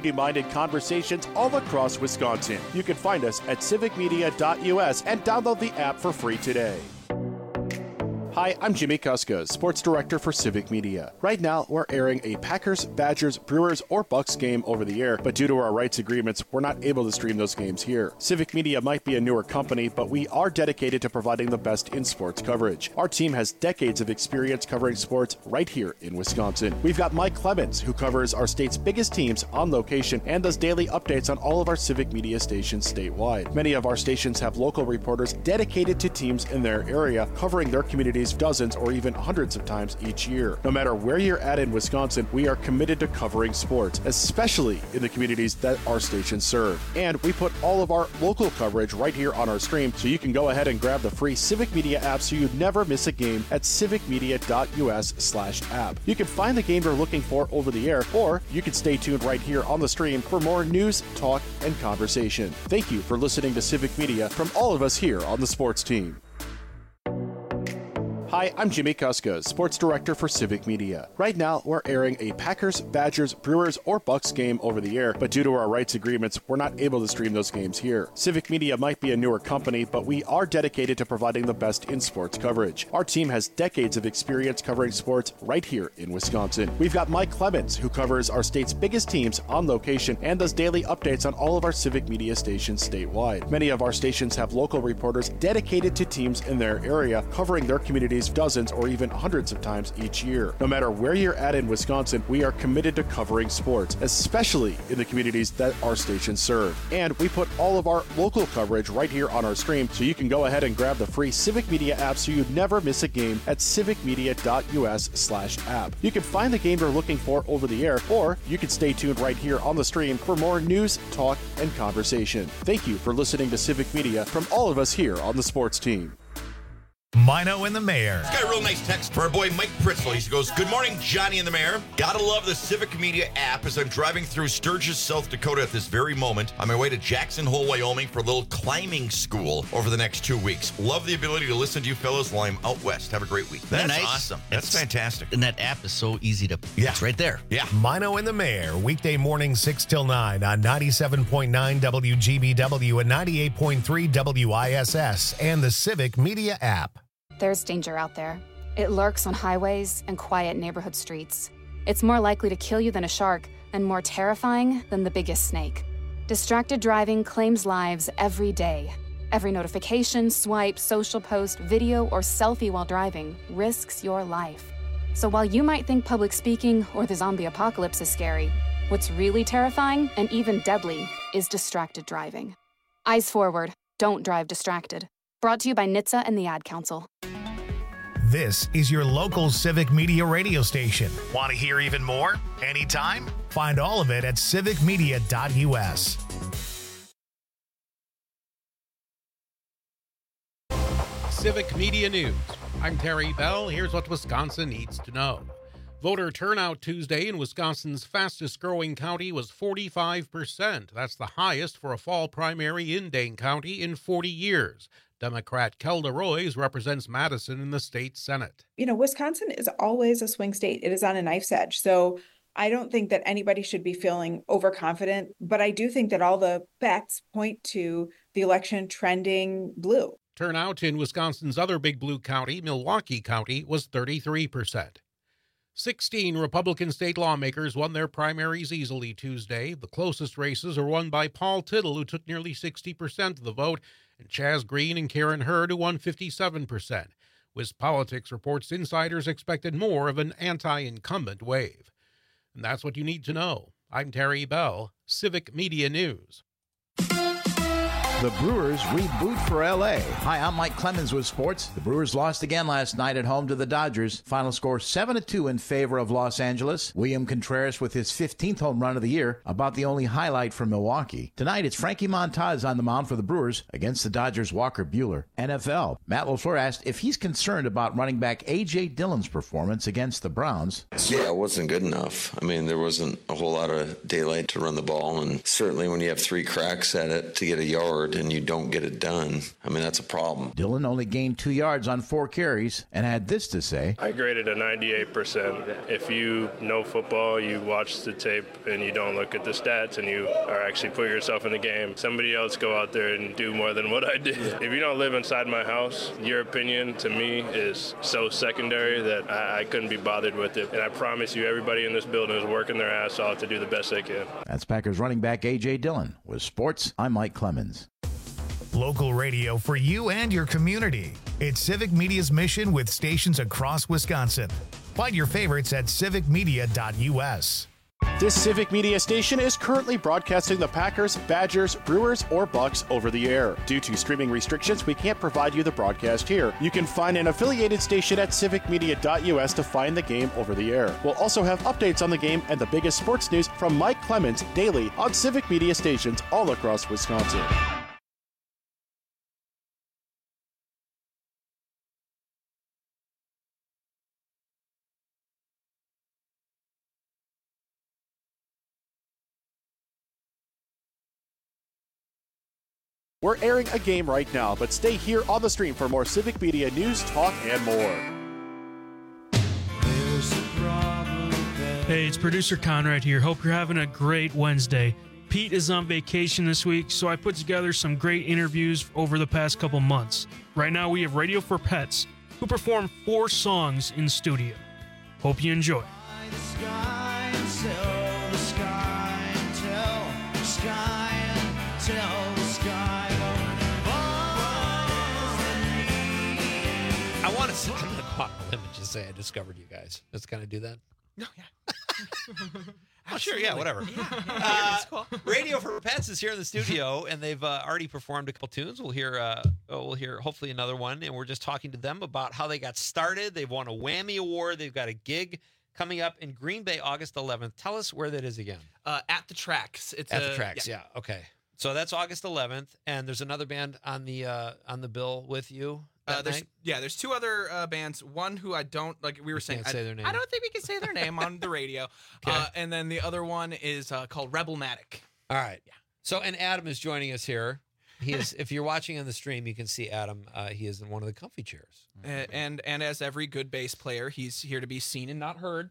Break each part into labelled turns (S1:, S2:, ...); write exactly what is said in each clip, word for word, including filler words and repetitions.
S1: community-minded conversations all across Wisconsin. You can find us at civic media dot U S and download the app for free today. Hi, I'm Jimmy Kuska, Sports Director for Civic Media. Right now, we're airing a Packers, Badgers, Brewers, or Bucks game over the air, but due to our rights agreements, we're not able to stream those games here. Civic Media might be a newer company, but we are dedicated to providing the best in sports coverage. Our team has decades of experience covering sports right here in Wisconsin. We've got Mike Clemens, who covers our state's biggest teams on location and does daily updates on all of our Civic Media stations statewide. Many of our stations have local reporters dedicated to teams in their area, covering their communities dozens or even hundreds of times each year. No matter where you're at in Wisconsin, we are committed to covering sports, especially in the communities that our stations serve. And we put all of our local coverage right here on our stream, so you can go ahead and grab the free Civic Media app so you never miss a game at civic media dot U S slash app. You can find the game you're looking for over the air, or you can stay tuned right here on the stream for more news, talk, and conversation. Thank you for listening to Civic Media from all of us here on the sports team. Hi, I'm Jimmy Kuska, Sports Director for Civic Media. Right now, we're airing a Packers, Badgers, Brewers, or Bucks game over the air, but due to our rights agreements, we're not able to stream those games here. Civic Media might be a newer company, but we are dedicated to providing the best in sports coverage. Our team has decades of experience covering sports right here in Wisconsin. We've got Mike Clemens, who covers our state's biggest teams on location and does daily updates on all of our Civic Media stations statewide. Many of our stations have local reporters dedicated to teams in their area, covering their communities dozens or even hundreds of times each year. No matter where you're at in Wisconsin, we are committed to covering sports, especially in the communities that our stations serve. And we put all of our local coverage right here on our stream, so you can go ahead and grab the free Civic Media app so you never miss a game at civic media dot U S slash app. You can find the game you're looking for over the air, or you can stay tuned right here on the stream for more news, talk, and conversation. Thank you for listening to Civic Media from all of us here on the sports team.
S2: Mino and the Mayor.
S3: Got a real nice text from our boy Mike Pritzl. He goes, "Good morning, Johnny and the Mayor. Gotta love the Civic Media app as I'm driving through Sturgis, South Dakota at this very moment on my way to Jackson Hole, Wyoming for a little climbing school over the next two weeks. Love the ability to listen to you fellas while I'm out west. Have a great week." That's
S4: nice?
S3: awesome. That's, That's fantastic.
S4: And that app is so easy to,
S3: yeah.
S4: It's right there.
S3: Yeah.
S2: Mino and the Mayor, weekday morning six till nine on ninety-seven point nine W G B W and ninety-eight point three W I S S and the Civic Media app.
S5: There's danger out there. It lurks on highways and quiet neighborhood streets. It's more likely to kill you than a shark and more terrifying than the biggest snake. Distracted driving claims lives every day. Every notification, swipe, social post, video, or selfie while driving risks your life. So while you might think public speaking or the zombie apocalypse is scary, what's really terrifying and even deadly is distracted driving. Eyes forward. Don't drive distracted. Brought to you by N H T S A and the Ad Council.
S2: This is your local Civic Media radio station. Want to hear even more? Anytime? Find all of it at civic media dot U S.
S6: Civic Media News. I'm Terry Bell. Here's what Wisconsin needs to know. Voter turnout Tuesday in Wisconsin's fastest-growing county was forty-five percent. That's the highest for a fall primary in Dane County in forty years. Democrat Kelda Roys represents Madison in the state Senate.
S7: You know, Wisconsin is always a swing state. It is on a knife's edge. So I don't think that anybody should be feeling overconfident, but I do think that all the facts point to the election trending blue.
S6: Turnout in Wisconsin's other big blue county, Milwaukee County, was thirty-three percent. sixteen Republican state lawmakers won their primaries easily Tuesday. The closest races are won by Paul Tittle, who took nearly sixty percent of the vote, and Chaz Green and Karen Hurd, who won fifty-seven percent. WisPolitics reports insiders expected more of an anti-incumbent wave. And that's what you need to know. I'm Terry Bell, Civic Media News.
S8: The Brewers reboot for L A. Hi, I'm Mike Clemens with sports. The Brewers lost again last night at home to the Dodgers. Final score seven to two in favor of Los Angeles. William Contreras with his fifteenth home run of the year, about the only highlight from Milwaukee. Tonight, it's Frankie Montas on the mound for the Brewers against the Dodgers' Walker Buehler. N F L. Matt LaFleur asked if he's concerned about running back A J. Dillon's performance against the Browns.
S9: Yeah, it wasn't good enough. I mean, there wasn't a whole lot of daylight to run the ball, and certainly when you have three cracks at it to get a yard, effort and you don't get it done, I mean, that's a problem.
S8: Dillon only gained two yards on four carries and had this to say.
S4: I graded a ninety-eight percent. If you know football, you watch the tape and you don't look at the stats and you are actually put yourself in the game. Somebody else go out there and do more than what I did. If you don't live inside my house, your opinion to me is so secondary that I, I couldn't be bothered with it. And I promise you, everybody in this building is working their ass off to do the best they can.
S8: That's Packers running back A J. Dillon. With sports, I'm Mike Clemens.
S2: Local radio for you and your community. It's Civic Media's mission with stations across Wisconsin. Find your favorites at civic media dot u s.
S1: This Civic Media station is currently broadcasting the Packers, Badgers, Brewers, or Bucks over the air. Due to streaming restrictions, we can't provide you the broadcast here. You can find an affiliated station at civic media dot u s to find the game over the air. We'll also have updates on the game and the biggest sports news from Mike Clemens daily on Civic Media stations all across Wisconsin. We're airing a game right now, but stay here on the stream for more Civic Media news, talk, and more.
S10: Hey, it's producer Conrad here. Hope you're having a great Wednesday. Pete is on vacation this week, so I put together some great interviews over the past couple months. Right now, we have Radio for Pets, who perform four songs in studio. Hope you enjoy.
S6: I want to say, I'm going to go out on a limb and just say I discovered you guys. Let's kind of do that.
S11: No, yeah.
S6: Oh, sure, yeah, whatever.
S11: Yeah, yeah,
S6: Uh,
S11: it's cool.
S6: Radio for Pets is here in the studio, and they've uh, already performed a couple tunes. We'll hear, uh, oh, we'll hear hopefully another one, and we're just talking to them about how they got started. They've won a Whammy Award. They've got a gig coming up in Green Bay, August eleventh. Tell us where that is again.
S11: Uh, at the Tracks. It's
S6: At
S11: a,
S6: the Tracks, yeah. yeah, okay. So that's August eleventh, and there's another band on the uh, on the bill with you.
S11: Uh, there's yeah, there's two other uh, bands. One who I don't like. We were
S6: you
S11: saying
S6: can't
S11: I,
S6: say their name.
S11: I don't think we can say their name on the radio.
S6: Okay.
S11: Uh, and then the other one is uh, called Rebelmatic.
S6: All right. Yeah. So and Adam is joining us here. He is. If you're watching on the stream, you can see Adam. Uh, he is in one of the comfy chairs.
S11: Uh, and and as every good bass player, he's here to be seen and not heard.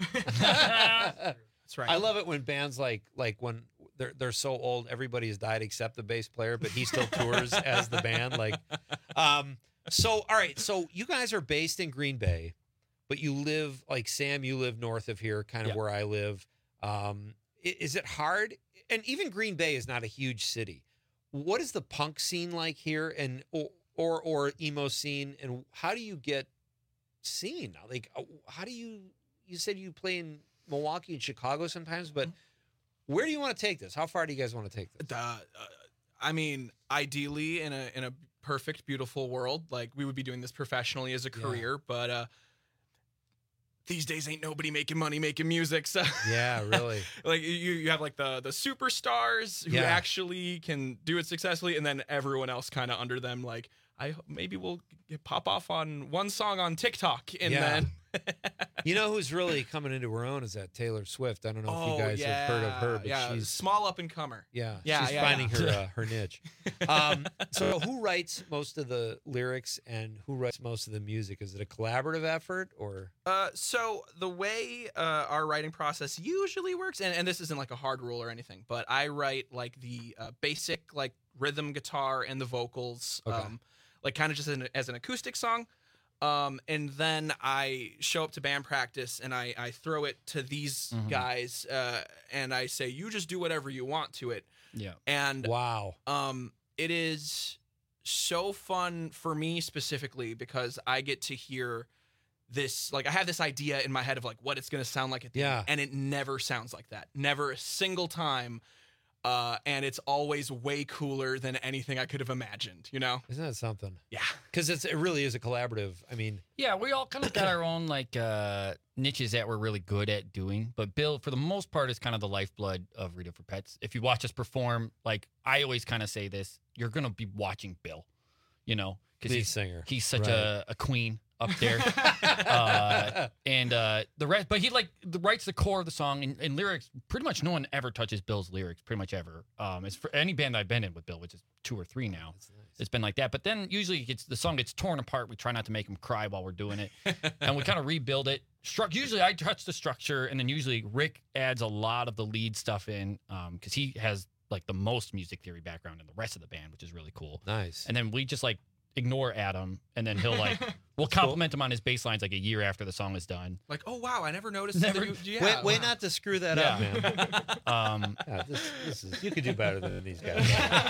S11: That's right.
S6: I love it when bands like like when they're they're so old, everybody has died except the bass player, but he still tours as the band. Like, um. So, all right. So you guys are based in Green Bay, but you live like Sam. You live north of here, kind of
S11: Yep.
S6: where I live. Um, i- is it hard? And even Green Bay is not a huge city. What is the punk scene like here, and or or, or emo scene, and how do you get seen? Like, uh, how do you? You said you play in Milwaukee and Chicago sometimes, but where do you want to take this? How far do you guys want to take this?
S11: Uh, uh, I mean, ideally, in a in a perfect, beautiful world, like we would be doing this professionally as a
S6: Yeah.
S11: career, but uh, these days ain't nobody making money making music. So
S6: Yeah, really.
S11: like you, you have like the the superstars who
S6: Yeah.
S11: actually can do it successfully, and then everyone else kind of under them. Like I maybe we'll get, pop off on one song on TikTok, and
S6: Yeah.
S11: then
S6: You know who's really coming into her own is that Taylor Swift. I don't know if
S11: oh
S6: you guys
S11: yeah,
S6: have heard of her, but
S11: yeah,
S6: she's
S11: small up and comer.
S6: yeah,
S11: Yeah,
S6: she's
S11: yeah,
S6: finding
S11: yeah.
S6: her uh, her niche. Um, so who writes most of the lyrics and who writes most of the music? Is it a collaborative effort or?
S11: Uh, so the way uh, our writing process usually works, and, and this isn't like a hard rule or anything, but I write like the uh, basic like rhythm guitar and the vocals,
S6: Okay.
S11: um, like kind of just an, as an acoustic song. Um, and then I show up to band practice and I, I throw it to these
S12: Mhm.
S11: guys, uh, and I say, you just do whatever you want to it.
S12: Yeah.
S11: And
S6: Wow.
S11: um, it is so fun for me specifically because I get to hear this, like I have this idea in my head of like what it's going to sound like at the
S6: Yeah.
S11: end, and it never sounds like that. Never a single time. Uh, and it's always way cooler than anything I could have imagined, you know?
S6: Isn't that something?
S11: Yeah.
S6: Because it's it really is a collaborative. I mean,
S12: Yeah, we all kind of got our own like uh, niches that we're really good at doing. But Bill, for the most part, is kind of the lifeblood of Radio for Pets. If you watch us perform, like I always kind of say this, you're gonna be watching Bill, you know, because
S6: lead
S12: he's
S6: singer.
S12: he's such
S6: Right.
S12: a, a queen up there. uh, and uh, the rest, but he like the, writes the core of the song and, and lyrics. Pretty much no one ever touches Bill's lyrics. Pretty much ever. Um, it's for any band I've been in with Bill, which is two or three now. Nice. It's been like that. But then usually it gets, the song gets torn apart. We try not to make him cry while we're doing it, and we kind of rebuild it. Stru- usually I touch the structure, and then usually Rick adds a lot of the lead stuff in because um, he has like the most music theory background in the rest of the band, which is really cool.
S13: Nice.
S12: And then we just like ignore Adam, and then he'll like we'll compliment him on his bass lines like a year after the song is done.
S11: Like, oh wow, I never noticed.
S12: Never,
S11: that you, yeah,
S13: way,
S11: wow.
S13: way not to screw that
S12: yeah.
S13: up, man.
S12: um,
S13: yeah, this, this is you could do better than these guys.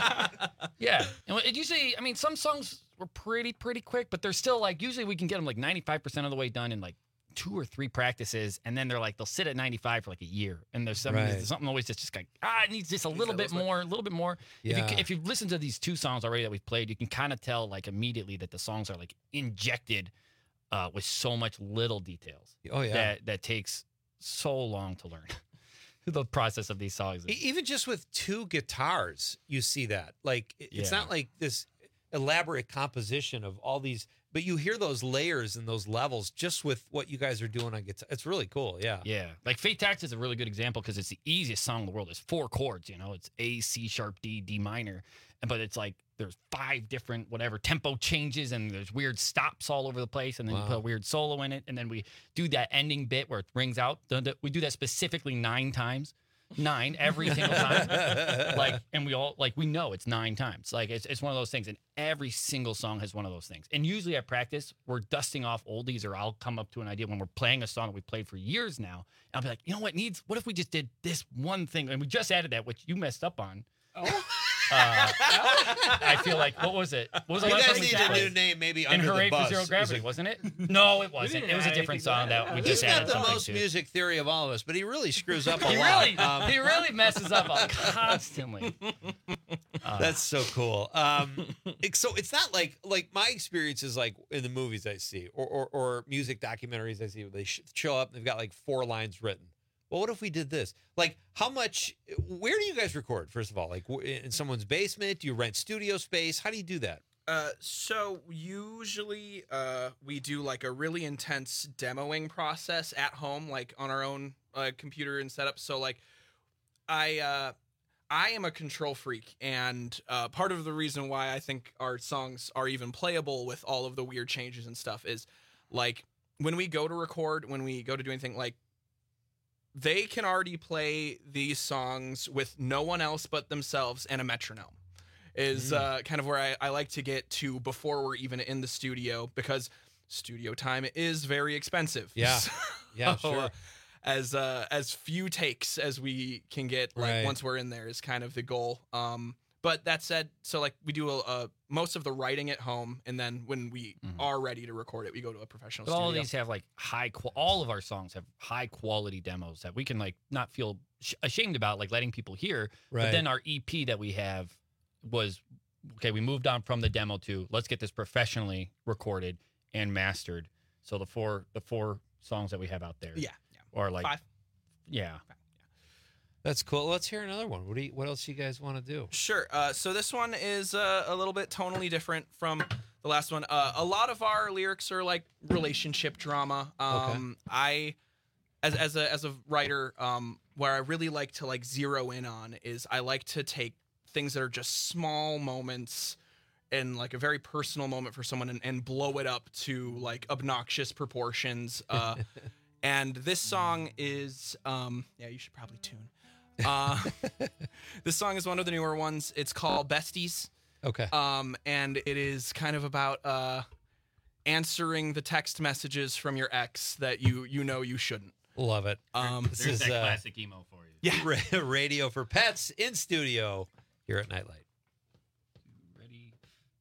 S12: yeah, and it usually, I mean, some songs were pretty pretty quick, but they're still like usually we can get them like ninety-five percent of the way done in like two or three practices, and then they're like they'll sit at ninety-five for like a year, and there's something,
S13: Right.
S12: there's something always just just like ah, it needs just a little bit more, a little bit more.
S13: Yeah.
S12: If you if you listen to these two songs already that we've played, you can kind of tell like immediately that the songs are like injected uh, with so much little details.
S13: Oh yeah,
S12: that that takes so long to learn. The process of these songs,
S13: E- even just with two guitars, you see that. Like it- it's
S12: Yeah.
S13: not like this elaborate composition of all these. But you hear those layers and those levels just with what you guys are doing on guitar. It's really cool, yeah.
S12: Yeah, like Fate Tax is a really good example because it's the easiest song in the world. It's four chords, you know, it's A, C sharp, D, D minor, but it's like there's five different whatever tempo changes, and there's weird stops all over the place, and then
S13: Wow.
S12: you put a weird solo in it, and then we do that ending bit where it rings out. We do that specifically nine times. Nine every single time, like, and we all like we know it's nine times. Like it's it's one of those things, and every single song has one of those things. And usually at practice, we're dusting off oldies, or I'll come up to an idea when we're playing a song that we played for years now, and I'll be like, you know what needs? What if we just did this one thing, and we just added that, which you messed up on.
S11: Oh.
S12: Uh, I feel like what was it? What was the
S13: You
S12: last
S13: guys
S12: time we
S13: need
S12: did
S13: a
S12: it?
S13: new name, maybe
S12: In
S13: Under the
S12: Hooray for
S13: Bus.
S12: Zero
S13: Is
S12: Gravity,
S13: it-
S12: wasn't it? No, it wasn't.
S10: didn't
S12: It was a
S10: add
S12: different
S10: anything
S12: song
S10: to
S12: that
S10: that.
S12: we
S13: He's
S12: just
S13: got
S12: added
S13: the
S12: something
S13: most
S12: to.
S13: music theory of all of us, but he really screws up a
S12: He
S13: lot.
S12: really,
S13: Um,
S12: he really messes up constantly. Uh,
S13: That's so cool. Um, it- so it's not like like my experience is like in the movies I see, or or, or music documentaries I see, where they sh- show up and they've got like four lines written. Well, what if we did this? Like, how much? Where do you guys record? First of all, like w- in someone's basement? Do you rent studio space? How do you do that?
S11: Uh, so usually uh, we do like a really intense demoing process at home, like on our own uh, computer and setup. So like I uh, I am a control freak, and uh, part of the reason why I think our songs are even playable with all of the weird changes and stuff is like when we go to record, when we go to do anything, like they can already play these songs with no one else but themselves and a metronome. Is uh, kind of where I, I like to get to before we're even in the studio, because studio time is very expensive.
S13: Yeah.
S11: So,
S13: Yeah, sure.
S11: As uh, as few takes as we can get, like
S13: Right.
S11: once we're in there, is kind of the goal. Um, but that said, so like we do a, a most of the writing at home, and then when we
S12: Mhm.
S11: are ready to record it, we go to a professional
S12: But
S11: studio.
S12: all of these have like high, qu- all of our songs have high quality demos that we can like not feel sh- ashamed about, like letting people hear.
S13: Right.
S12: But then our E P that we have was, okay, we moved on from the demo to let's get this professionally recorded and mastered. So the four, the four songs that we have out there,
S11: yeah, yeah,
S12: are like,
S11: five.
S12: yeah,
S13: That's cool. Let's hear another one. What do you, What else you guys want to do?
S11: Sure. Uh, so this one is uh, a little bit tonally different from the last one. Uh, a lot of our lyrics are like relationship drama. Um, I, as as a as a writer, um, where I really like to like zero in on is I like to take things that are just small moments and like a very personal moment for someone and, and blow it up to like obnoxious proportions. Uh, and this song is, um, yeah, you should probably tune. Uh, this song is one of the newer ones. It's called Besties.
S13: Okay.
S11: Um, and it is kind of about uh, answering the text messages from your ex that you you know you shouldn't.
S13: Love it.
S11: Um,
S13: This is uh,
S12: emo for you.
S11: Yeah.
S13: Ra- Radio for Pets in studio here at Nightlight.
S12: Ready?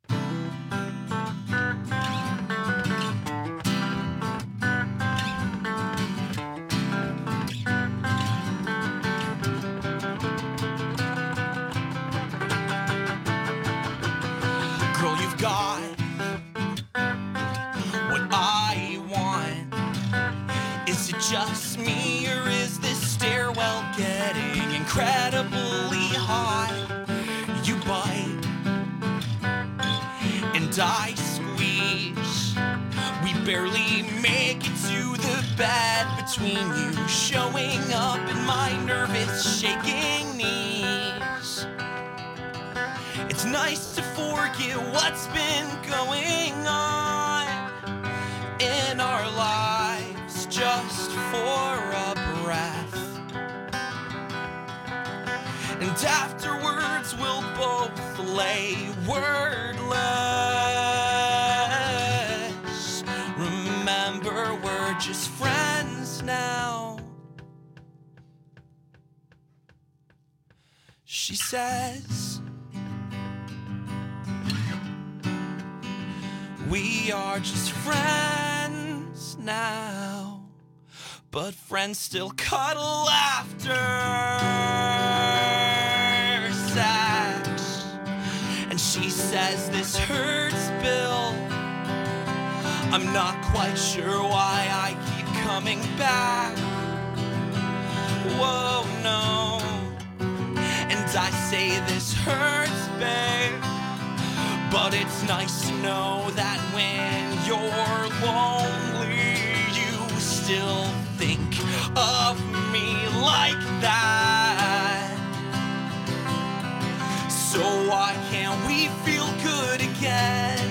S11: Girl, you've got what I want. Is it just me, or is this stairwell getting incredibly hot? You bite and I squeeze. We
S14: barely make it to the bed between you showing up in my nervous, shaking knees. It's nice to forget what's been going on in our lives just for a breath. And afterwards we'll both lay wordless. Remember, we're just friends now. She says, we are just friends now, but friends still cuddle after sex. And she says, this hurts, Bill. I'm not quite sure why I keep coming back. Whoa, no. And I say this hurts, babe, but it's nice to know that when you're lonely, you still think of me like that. So why can't we feel good again?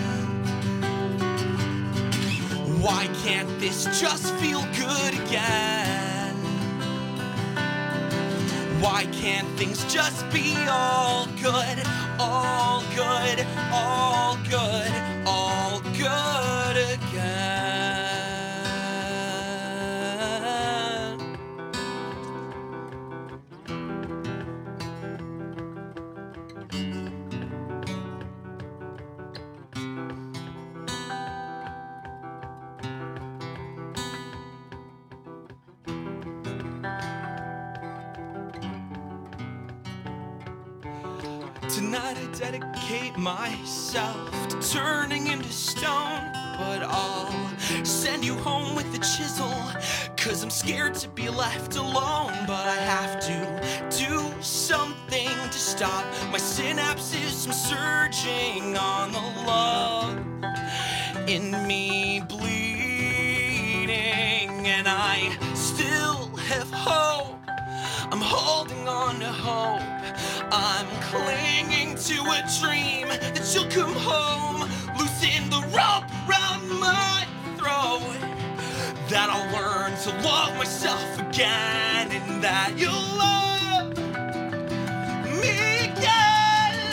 S14: Why can't this just feel good again? Why can't things just be all good, all good, all good, all good again? Tonight I dedicate myself to turning into stone, but I'll send you home with the chisel, cause I'm scared to be left alone. But I have to do something to stop my synapses from surging on the love in me bleeding. And I still have hope, I'm holding on to hope, I'm clinging to a dream that you'll come home, loosen the rope around my throat, that I'll learn to love myself again, and that you'll love me again.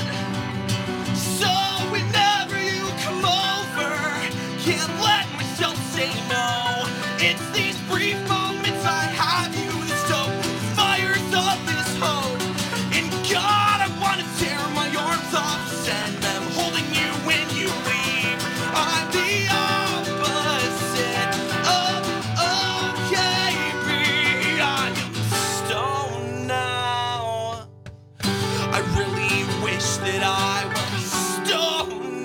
S14: So whenever you come over, can't let myself say no. It's these brief moments I have you that stoke the fires of this hope. And God, I want to tear my arms off, send them holding you when you leave. I'm the opposite of okay, be I am stoned now. I really wish that I was stoned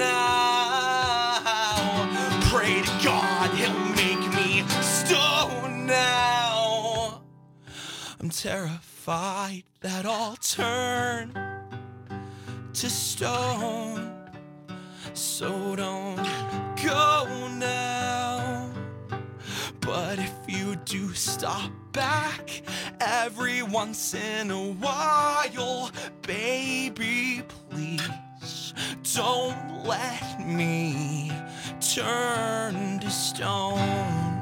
S14: now. Pray to God he'll make me stoned now. I'm terrified that I'll turn to stone, so don't go now. But if you do stop back every once in a while, baby, please don't let me turn to stone.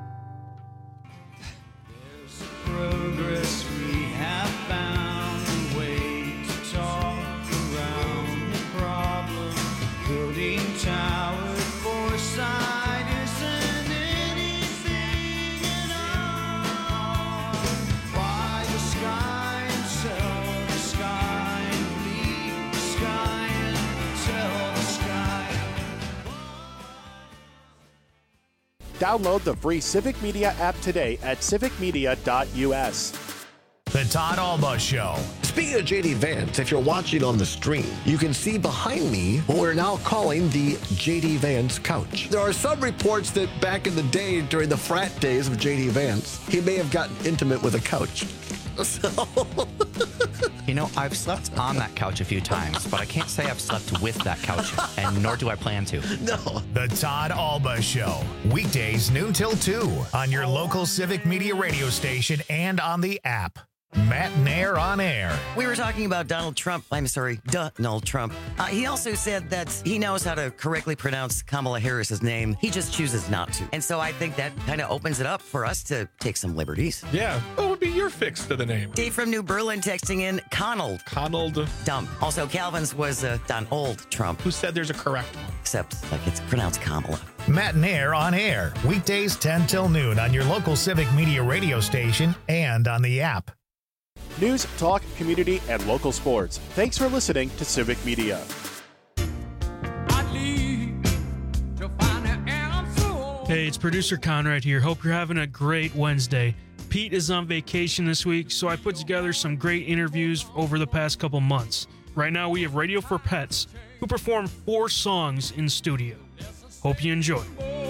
S15: There's progress we have found, a way to talk around the problem. Building towers, foresight isn't anything at all. Fly the sky and tell the sky, and leave the sky and tell the sky.
S1: Download the free Civic Media app today at civic media dot u s.
S2: The Todd Alba Show.
S16: Speaking of J D Vance, if you're watching on the stream, you can see behind me what we're now calling the J D Vance couch. There are some reports that back in the day, during the frat days of J D Vance, he may have gotten intimate with a couch. So
S17: You know, I've slept on that couch a few times, but I can't say I've slept with that couch, and nor do I plan to.
S16: No.
S2: The Todd Alba Show. Weekdays noon till two on your local Civic Media radio station and on the app. Matt Nair on air.
S18: We were talking about Donald Trump. I'm sorry, Donald Trump. Uh, he also said that he knows how to correctly pronounce Kamala Harris's name. He just chooses not to. And so I think that kind of opens it up for us to take some liberties.
S19: Yeah. What would be your fix to the name?
S18: Dave from New Berlin texting in Conald.
S19: Conald.
S18: Dumb. Also, Calvin's was uh, Donald Trump.
S19: Who said there's a correct one?
S18: Except, like, it's pronounced Kamala.
S2: Matt Nair on air. Weekdays ten till noon on your local Civic Media radio station and on the app.
S1: News, talk, community, and local sports. Thanks for listening to Civic Media.
S10: Hey, it's producer Conrad here. Hope you're having a great Wednesday. Pete is on vacation this week, so I put together some great interviews over the past couple months. Right now, we have Radio for Pets, who perform four songs in studio. Hope you enjoy.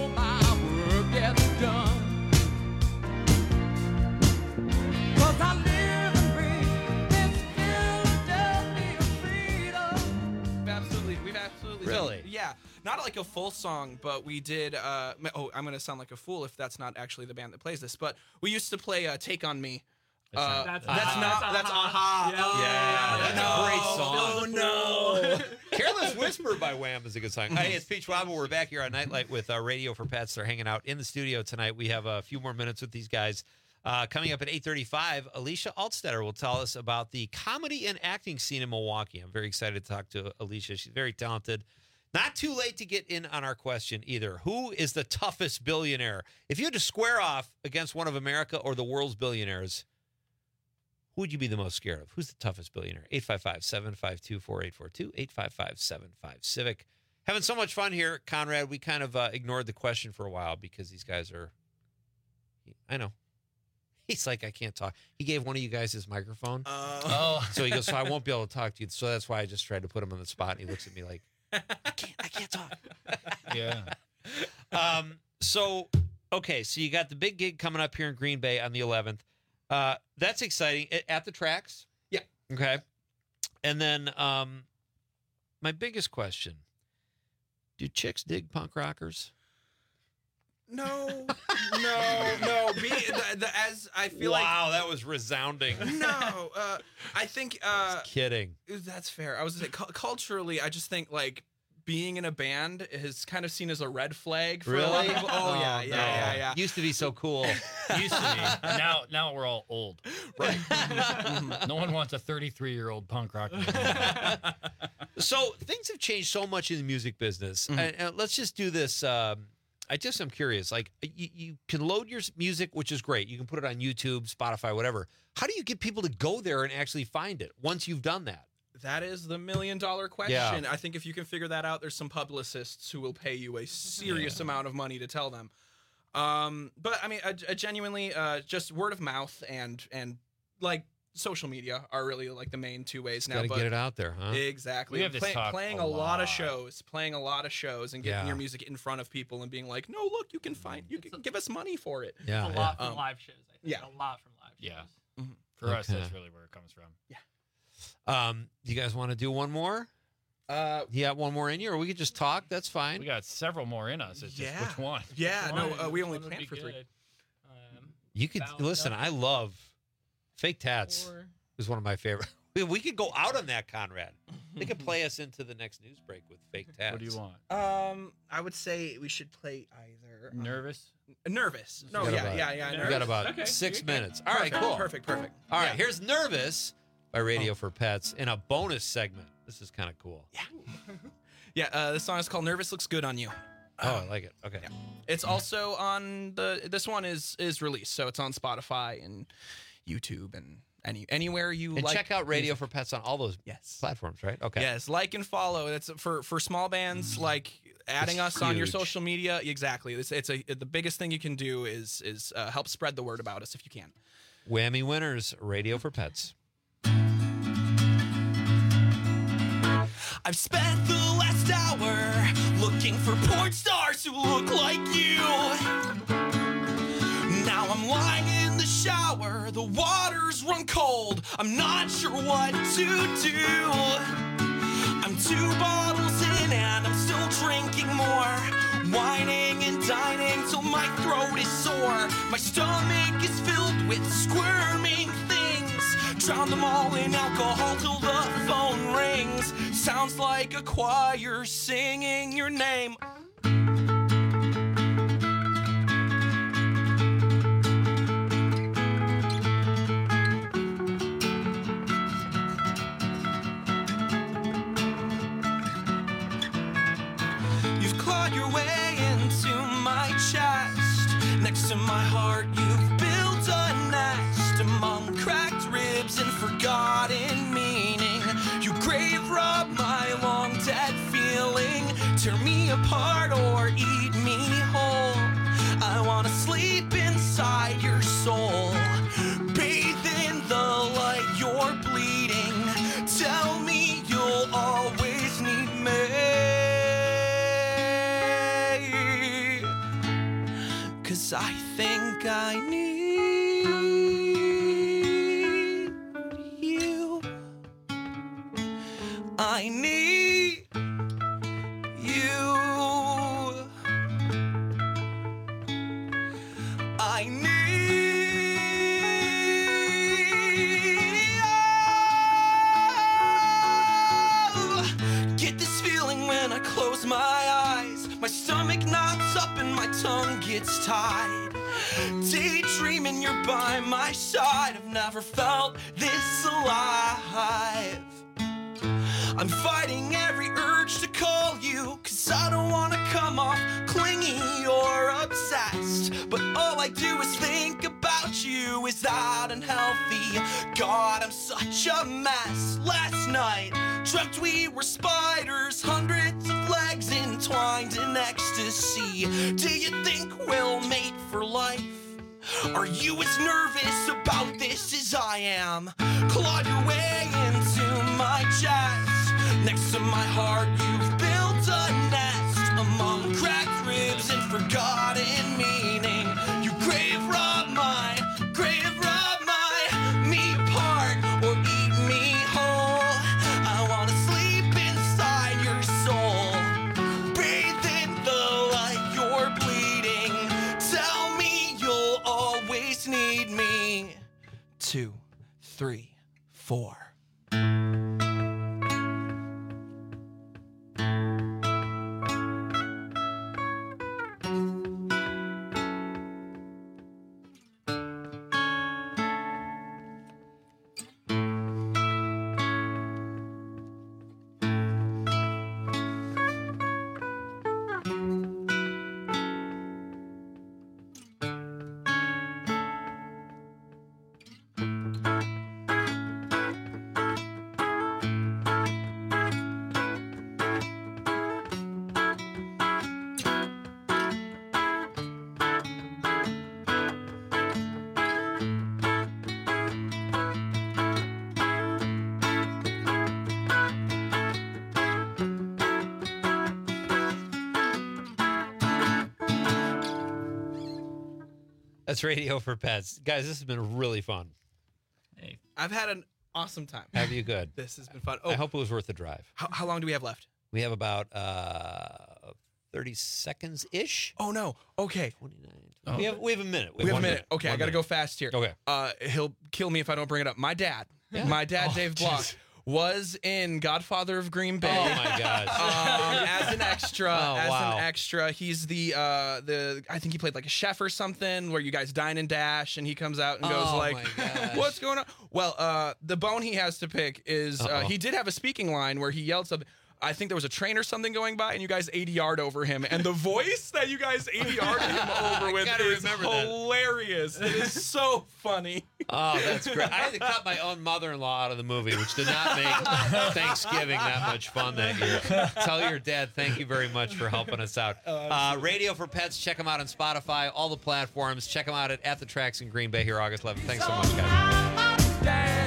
S11: Really? Yeah. Not like a full song, but we did. Uh, oh, I'm going to sound like a fool if that's not actually the band that plays this. But we used to play uh, Take On Me. Uh, that's, that's uh-huh. not. That's Aha.
S13: Yeah,
S11: Oh,
S13: that's
S11: no.
S13: a great song.
S11: Oh, no.
S13: Careless Whisper by Wham is a good song. Hey, it's Peach Wobble. We're back here on Nightlight with uh, Radio for Pets. They're hanging out in the studio tonight. We have a few more minutes with these guys. Uh, coming up at eight thirty-five, Alicia Altstetter will tell us about the comedy and acting scene in Milwaukee. I'm very excited to talk to Alicia. She's very talented. Not too late to get in on our question either. Who is the toughest billionaire? If you had to square off against one of America or the world's billionaires, who would you be the most scared of? Who's the toughest billionaire? eight five five, seven five two, four eight four two, eight five five, seven five, Civic. Having so much fun here, Conrad. We kind of uh, ignored the question for a while because these guys are, I know. He's like, I can't talk. He gave one of you guys his microphone.
S11: Uh,
S13: oh. So he goes, so I won't be able to talk to you. So that's why I just tried to put him on the spot. And he looks at me like, I can't, I can't talk.
S12: Yeah.
S13: Um. So, okay. So you got the big gig coming up here in Green Bay on the eleventh. Uh, that's exciting. At the tracks?
S11: Yeah.
S13: Okay. And then um, my biggest question, do chicks dig punk rockers?
S11: No, no, no. Me, the, the, as I feel
S13: wow,
S11: like.
S13: Wow, that was resounding.
S11: No, uh, I think. Uh,
S13: kidding.
S11: That's fair. I was gonna say, cu- culturally, I just think like being in a band is kind of seen as a red flag for
S13: really?
S11: a lot of people. Oh,
S13: oh
S11: yeah, yeah,
S13: no.
S11: yeah, yeah.
S13: Used to be so cool.
S12: Used to be. Now, now we're all old.
S11: Right.
S12: No one wants a thirty-three-year-old punk rocker.
S13: So things have changed so much in the music business. Mm-hmm. And, and let's just do this. Um, I just am curious. Like you, you can load your music, which is great. You can put it on YouTube, Spotify, whatever. How do you get people to go there and actually find it once you've done that?
S11: That is the million dollar question. Yeah. I think if you can figure that out, there's some publicists who will pay you a serious yeah. amount of money to tell them. Um, but I mean, a, a genuinely, uh, just word of mouth and and like social media are really like the main two ways now.
S13: Got to
S11: but
S13: get it out there, huh?
S11: Exactly.
S12: We have this
S11: Play,
S12: talk
S11: playing
S12: a
S11: a lot.
S12: lot
S11: of shows, playing a lot of shows, and getting
S13: Yeah.
S11: your music in front of people and being like, no, look, you can find, you can give us money for it.
S13: Yeah,
S20: It's a
S13: yeah.
S20: lot from
S11: Um,
S20: live shows. I think.
S11: yeah.
S20: A lot from live shows.
S12: Yeah.
S11: Mhm.
S12: For us,
S13: Okay.
S12: that's really where it comes from.
S11: Yeah.
S13: Um, do you guys want to do one more?
S11: Uh,
S13: You got one more in you, or we could just talk? That's fine.
S12: We got several more in us. It's just
S11: Yeah.
S12: which one?
S11: yeah,
S20: One-
S11: no, uh, we only
S20: one would
S11: planned
S20: be
S11: for three.
S20: good. Um,
S13: You could
S20: Bound
S13: listen.
S20: Up.
S13: I love Fake Tats.
S20: or-
S13: Is one of my favorite. We, we could go out on that, Conrad. They could play us into the next news break with Fake Tats.
S12: What do you want?
S11: Um, I would say we should play either. um,
S12: Nervous?
S11: Nervous. No,
S13: We got
S11: yeah,
S13: about-
S11: yeah, yeah.
S13: We
S11: Nervous.
S13: got about
S20: Okay,
S13: six
S20: you're good.
S13: minutes. All right,
S11: Perfect,
S13: cool.
S11: Perfect, perfect.
S13: All right,
S11: Yeah.
S13: here's Nervous by Radio for Pets in a bonus segment. This is kind of cool.
S11: Yeah, uh, this song is called "Nervous Looks Good on You."
S13: Oh, I like it. Okay.
S11: It's also on the. This one is is released, so it's on Spotify and YouTube and any anywhere you
S13: And
S11: like.
S13: check out Radio
S11: music.
S13: for Pets on all those
S11: Yes.
S13: platforms, right? Okay.
S11: Yes, like and follow. That's for for small bands. Like adding
S13: It's
S11: us on your
S13: huge.
S11: social media. Exactly. It's it's a the biggest thing you can do is is uh, help spread the word about us if you can.
S13: Whammy winners, Radio for Pets.
S14: I've spent the last hour looking for porn stars who look like you. Now I'm lying in the shower, the water's run cold. I'm not sure what to do. I'm two bottles in and I'm still drinking more. Whining and dining till my throat is sore. My stomach is filled with squirming things. Drown them all in alcohol till the phone rings. Sounds like a choir singing your name. You've clawed your way into my chest. Next to my heart, you've built a nest among cracked ribs and forgotten meaning. You grave rob my long dead feeling. Tear me apart or eat me whole. I wanna sleep inside your soul. Bathe in the light you're bleeding. Tell me you'll always need me. 'Cause I think I need you. I need you. I need you. Get this feeling when I close my eyes. My stomach knots up and my tongue gets tied. Daydreaming you're by my side. I've never felt this alive. I'm fighting every urge to call you, 'cause I don't wanna come off clingy or obsessed. But all I do is think about you. Is that unhealthy? God, I'm such a mess. Last night, dreamt we were spiders, hundreds of legs entwined in ecstasy. Do you think we'll mate for life? Are you as nervous about this as I am? Clawed your way into my chest. Next to my heart, you've built a nest among cracked ribs and forgotten meaning. You grave rob my, grave rob my me part or eat me whole. I wanna sleep inside your soul. Bathe in the light you're bleeding. Tell me you'll always need me. Two, three, four.
S13: That's Radio for Pets. Guys, this has been really fun.
S11: Hey. I've had an awesome time.
S13: Have you good?
S11: This has been fun. Oh,
S13: I hope it was worth the drive.
S11: How, how long do we have left?
S13: We have about uh, thirty seconds-ish.
S11: Oh, no. Okay.
S13: Oh. We, have, we have a minute.
S11: We have a
S13: one
S11: minute. Okay,
S13: One
S11: I got to
S13: minute.
S11: go fast here.
S13: Okay.
S11: Uh, he'll kill me if I don't bring it up. My dad,
S13: Yeah.
S11: my dad,
S13: Oh,
S11: Dave Block,
S13: jeez.
S11: was in Godfather of Green Bay.
S13: Oh, my gosh.
S11: um, as an extra,
S13: Oh,
S11: as
S13: wow.
S11: an extra, he's the uh, the I think he played like a chef or something where you guys dine and dash, and he comes out and goes
S13: Oh,
S11: like,
S13: my gosh.
S11: "What's going on?" Well, uh, the bone he has to pick is uh,
S13: Uh-oh.
S11: he did have a speaking line where he yelled something. I think there was a train or something going by, and you guys eighty yard over him, and the voice that you guys eighty yard him over with
S13: gotta
S11: is
S13: remember that.
S11: hilarious. It is so funny.
S13: Oh, that's great. I had to cut my own mother-in-law out of the movie, which did not make Thanksgiving that much fun that year. Tell your dad thank you very much for helping us out. Uh, Radio for Pets, check them out on Spotify, all the platforms. Check them out at, at the Tracks in Green Bay here August eleventh. Thanks so much, guys.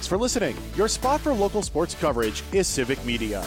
S1: Thanks for listening. Your spot for local sports coverage is Civic Media.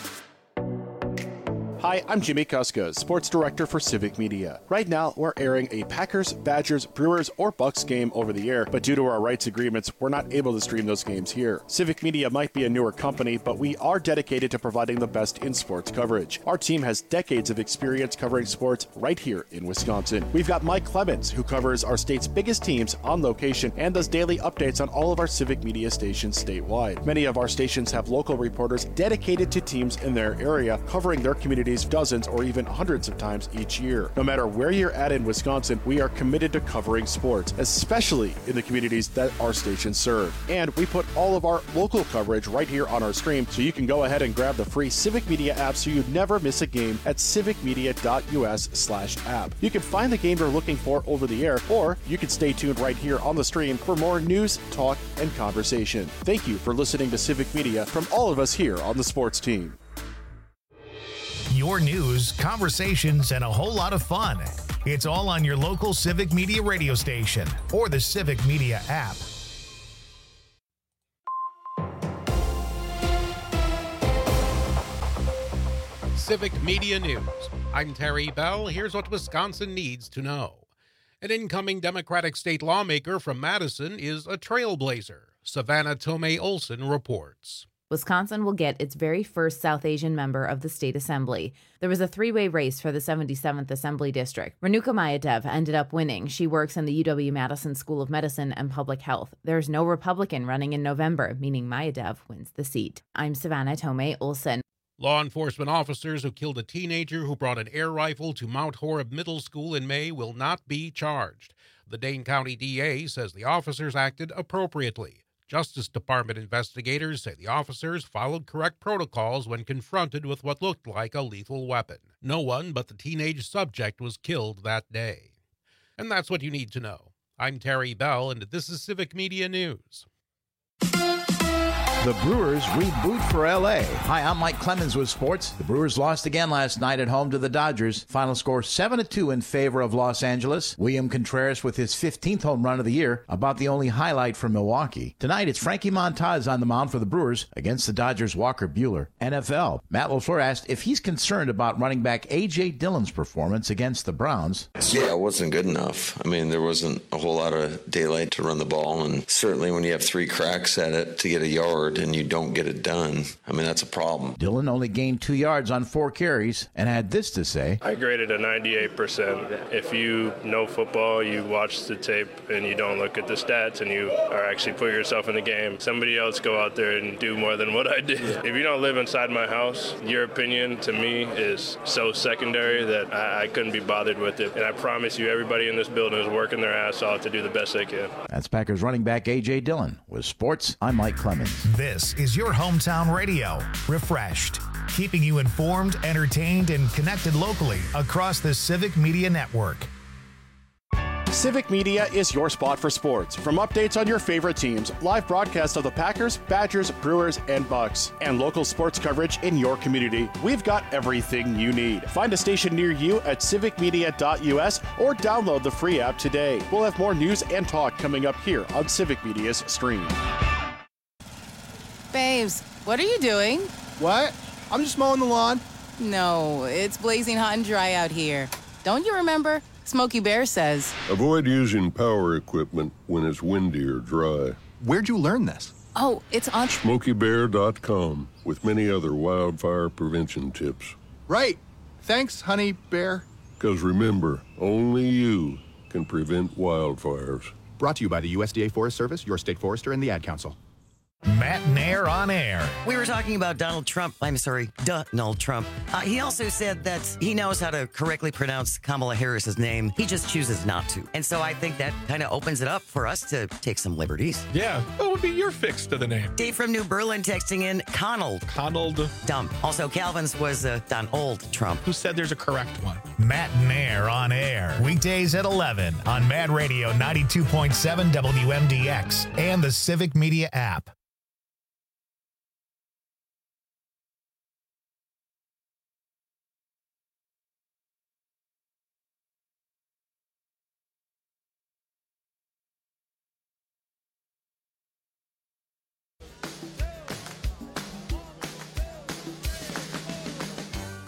S1: Hi, I'm Jimmy Kuskos, Sports Director for Civic Media. Right now, we're airing a Packers, Badgers, Brewers, or Bucks game over the air, but due to our rights agreements, we're not able to stream those games here. Civic Media might be a newer company, but we are dedicated to providing the best in sports coverage. Our team has decades of experience covering sports right here in Wisconsin. We've got Mike Clemens, who covers our state's biggest teams on location and does daily updates on all of our Civic Media stations statewide. Many of our stations have local reporters dedicated to teams in their area, covering their communities dozens or even hundreds of times each year. No matter where you're at in Wisconsin, we are committed to covering sports, especially in the communities that our stations serve. And we put all of our local coverage right here on our stream, so you can go ahead and grab the free Civic Media app so you never miss a game at civicmedia.us slash app. You can find the game you're looking for over the air, or you can stay tuned right here on the stream for more news, talk, and conversation. Thank you for listening to Civic Media from all of us here on the sports team.
S2: Your news, conversations, and a whole lot of fun. It's all on your local Civic Media radio station or the Civic Media app.
S6: Civic Media News. I'm Terry Bell. Here's what Wisconsin needs to know. An incoming Democratic state lawmaker from Madison is a trailblazer. Savannah Tomei Olson reports.
S21: Wisconsin will get its very first South Asian member of the state assembly. There was a three-way race for the seventy-seventh Assembly District. Renuka Mayadev ended up winning. She works in the U W-Madison School of Medicine and Public Health. There's no Republican running in November, meaning Mayadev wins the seat. I'm Savannah Tomei Olson.
S6: Law enforcement officers who killed a teenager who brought an air rifle to Mount Horeb Middle School in May will not be charged. The Dane County D A says the officers acted appropriately. Justice Department investigators say the officers followed correct protocols when confronted with what looked like a lethal weapon. No one but the teenage subject was killed that day. And that's what you need to know. I'm Terry Bell, and this is Civic Media News.
S8: The Brewers reboot for L A. Hi, I'm Mike Clemens with sports. The Brewers lost again last night at home to the Dodgers. Final score seven to two in favor of Los Angeles. William Contreras with his fifteenth home run of the year, about the only highlight from Milwaukee. Tonight, it's Frankie Montas on the mound for the Brewers against the Dodgers' Walker Buehler. N F L. Matt LaFleur asked if he's concerned about running back A J. Dillon's performance against the Browns.
S9: Yeah, it wasn't good enough. I mean, there wasn't a whole lot of daylight to run the ball, and certainly when you have three cracks at it to get a yard and you don't get it done, I mean, that's a problem.
S8: Dillon only gained two yards on four carries and had this to say.
S4: I graded a ninety-eight percent. If you know football, you watch the tape, and you don't look at the stats, and you are actually put yourself in the game, somebody else go out there and do more than what I did. If you don't live inside my house, your opinion to me is so secondary that I, I couldn't be bothered with it. And I promise you, everybody in this building is working their ass off to do the best they can.
S8: That's Packers running back A J. Dillon. With sports, I'm Mike Clemens.
S2: This is your hometown radio. Refreshed, keeping you informed, entertained, and connected locally across the Civic Media Network.
S1: Civic Media is your spot for sports. From updates on your favorite teams, live broadcasts of the Packers, Badgers, Brewers, and Bucks, and local sports coverage in your community, we've got everything you need. Find a station near you at civic media dot U S or download the free app today. We'll have more news and talk coming up here on Civic Media's stream.
S22: Babes, what are you doing?
S23: What? I'm just mowing the lawn.
S22: No, it's blazing hot and dry out here. Don't you remember? Smokey Bear says.
S24: Avoid using power equipment when it's windy or dry.
S23: Where'd you learn this?
S22: Oh, it's on
S24: smokey bear dot com with many other wildfire prevention tips.
S23: Right. Thanks, honey bear.
S24: Because remember, only you can prevent wildfires.
S23: Brought to you by the U S D A Forest Service, your state forester, and the Ad Council.
S2: Matt Nair on air.
S18: We were talking about Donald Trump. I'm sorry, Donald Trump. Uh, he also said that he knows how to correctly pronounce Kamala Harris's name. He just chooses not to. And so I think that kind of opens it up for us to take some liberties.
S19: Yeah, what would be your fix to the name?
S18: Dave from New Berlin texting in Conald.
S19: Conald.
S18: Dumb. Also, Calvin's was uh, Donald Trump.
S19: Who said there's a correct one?
S2: Matt Nair on air. Weekdays at eleven on Mad Radio ninety-two point seven W M D X and the Civic Media app.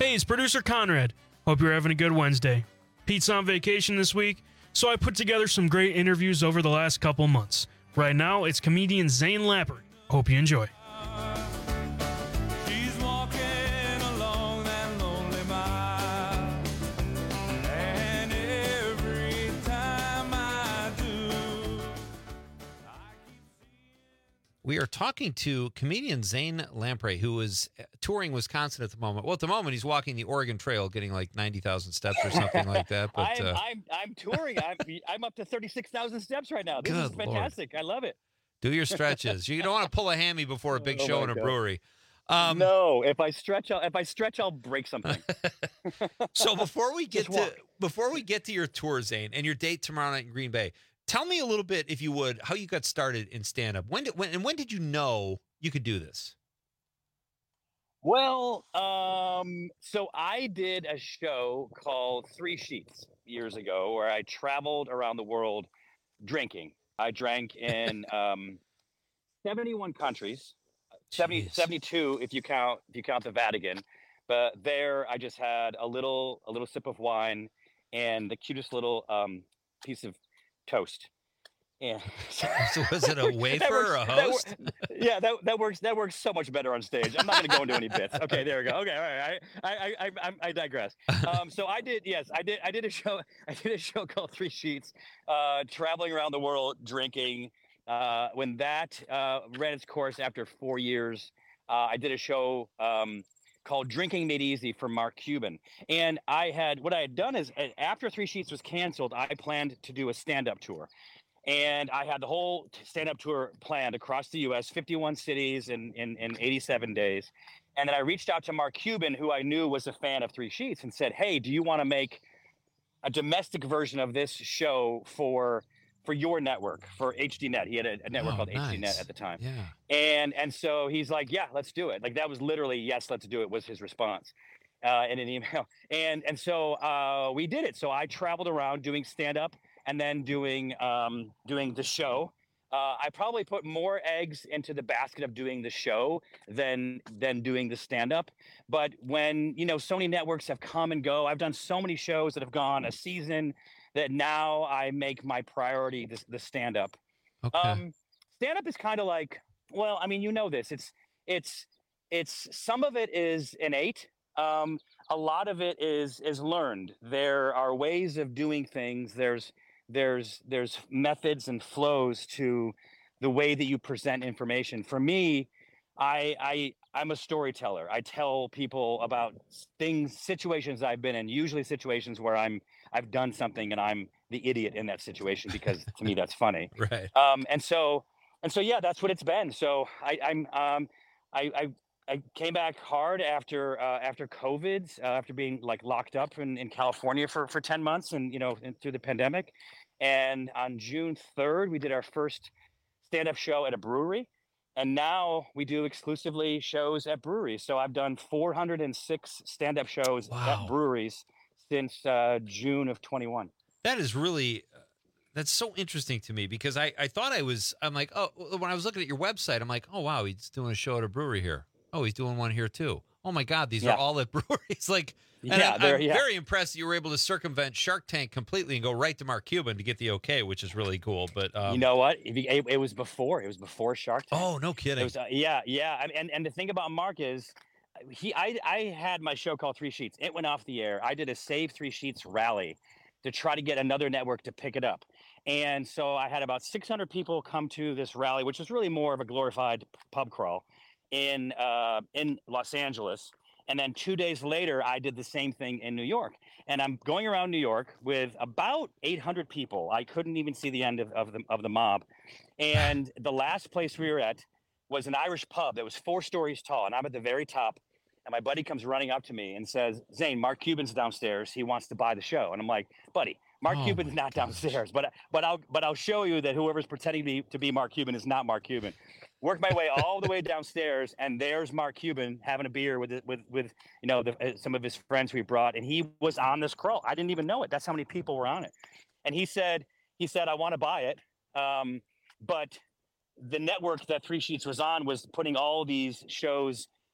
S10: Hey, it's producer Conrad. Hope you're having a good Wednesday. Pete's on vacation this week, so I put together some great interviews over the last couple months. Right now, it's comedian Zane Lappert. Hope you enjoy.
S13: We are talking to comedian Zane Lamprey, who is touring Wisconsin at the moment. Well, at the moment, he's walking the Oregon Trail, getting like ninety thousand steps or something like that. But
S3: I'm,
S13: uh,
S3: I'm I'm touring. I'm I'm up to thirty-six thousand steps right now. This
S13: Good
S3: is fantastic. I love it.
S13: do your stretches. You don't want to pull a hammy before a big
S3: Oh
S13: show
S3: my
S13: in a
S3: God.
S13: brewery. Um,
S3: no, if I stretch, I'll, if I stretch, I'll break something.
S13: So before we get
S3: Just
S13: to
S3: walk.
S13: before we get to your tour, Zane, and your date tomorrow night in Green Bay, tell me a little bit, if you would, how you got started in stand up. When did when and when did you know you could do this?
S3: Well, um, so I did a show called Three Sheets years ago, where I traveled around the world drinking. I drank in um, seventy-one countries, seventy, seventy-two if you count if you count the Vatican. But there, I just had a little a little sip of wine and the cutest little um, piece of toast. Yeah.
S13: So was it a
S3: That
S13: wafer
S3: works-
S13: or a
S3: that wor-
S13: host?
S3: yeah, that that works. That works so much better on stage. I'm not going to go into any bits. Okay, there we go. Okay, all right. I I I I, I digress. Um, so I did. Yes, I did. I did a show. I did a show called Three Sheets, uh, traveling around the world drinking. Uh, when that uh, ran its course after four years, uh, I did a show um, called Drinking Made Easy for Mark Cuban. And I had what I had done is uh, after Three Sheets was canceled, I planned to do a stand-up tour. And I had the whole stand-up tour planned across the U S, fifty-one cities in, in, in eighty-seven days. And then I reached out to Mark Cuban, who I knew was a fan of Three Sheets, and said, hey, do you want to make a domestic version of this show for for your network, for H D Net? He had a, a network
S13: Oh,
S3: called H D Net
S13: nice.
S3: at the time.
S13: Yeah.
S3: And and so he's like, yeah, let's do it. Like that was literally, yes, let's do it was his response uh, in an email. And and so uh, we did it. So I traveled around doing stand-up and then doing um, doing the show. Uh, I probably put more eggs into the basket of doing the show than than doing the stand-up. But when, you know, so many networks have come and go, I've done so many shows that have gone a season that now I make my priority the, the stand-up.
S13: Okay.
S3: Um, stand-up is kind of like, well, I mean, you know this. It's it's it's some of it is innate. Um, a lot of it is is learned. There are ways of doing things. There's there's there's methods and flows to the way that you present information. For me, I I I'm a storyteller. I tell people about things, situations I've been in, usually situations where I'm I've done something and I'm the idiot in that situation because to me that's funny.
S13: Right.
S3: Um, and so and so yeah, that's what it's been. So I, I'm um, I, I I came back hard after uh, after COVID, uh, after being like locked up in, in California for, for ten months and, you know, and through the pandemic. And on June third, we did our first stand-up show at a brewery. And now we do exclusively shows at breweries. So I've done four hundred six stand-up shows
S13: Wow.
S3: at breweries since uh, June of twenty-one.
S13: That is really, uh, that's so interesting to me because I, I thought I was, I'm like, oh, when I was looking at your website, I'm like, oh, wow, he's doing a show at a brewery here. Oh, he's doing one here too. Oh my God, these
S3: Yeah.
S13: are all at breweries. Like, and
S3: Yeah,
S13: I'm,
S3: they're-
S13: I'm
S3: yeah.
S13: very impressed that you were able to circumvent Shark Tank completely and go right to Mark Cuban to get the okay, which is really cool. But um,
S3: You know what? It, it, it was before. It was before Shark Tank.
S13: oh, no kidding.
S3: It was, uh, yeah, yeah. I mean, and and the thing about Mark is, he I I had my show called Three Sheets. It went off the air. I did a Save Three Sheets rally to try to get another network to pick it up. And so I had about six hundred people come to this rally, which was really more of a glorified pub crawl in uh, in Los Angeles. And then two days later, I did the same thing in New York. And I'm going around New York with about eight hundred people. I couldn't even see the end of, of the of the mob. And the last place we were at was an Irish pub that was four stories tall, and I'm at the very top. And my buddy comes running up to me and says, "Zane, Mark Cuban's downstairs. He wants to buy the show." And I'm like, "Buddy, Mark
S13: Oh
S3: Cuban's not downstairs, but but I'll but I'll show you that whoever's pretending to be to be Mark Cuban is not Mark Cuban." Worked my way all the way downstairs, and there's Mark Cuban having a beer with with with you know the, uh, some of his friends we brought, and he was on this crawl. I didn't even know it. That's how many people were on it. And he said he said I want to buy it, um, but the network that Three Sheets was on was putting all these shows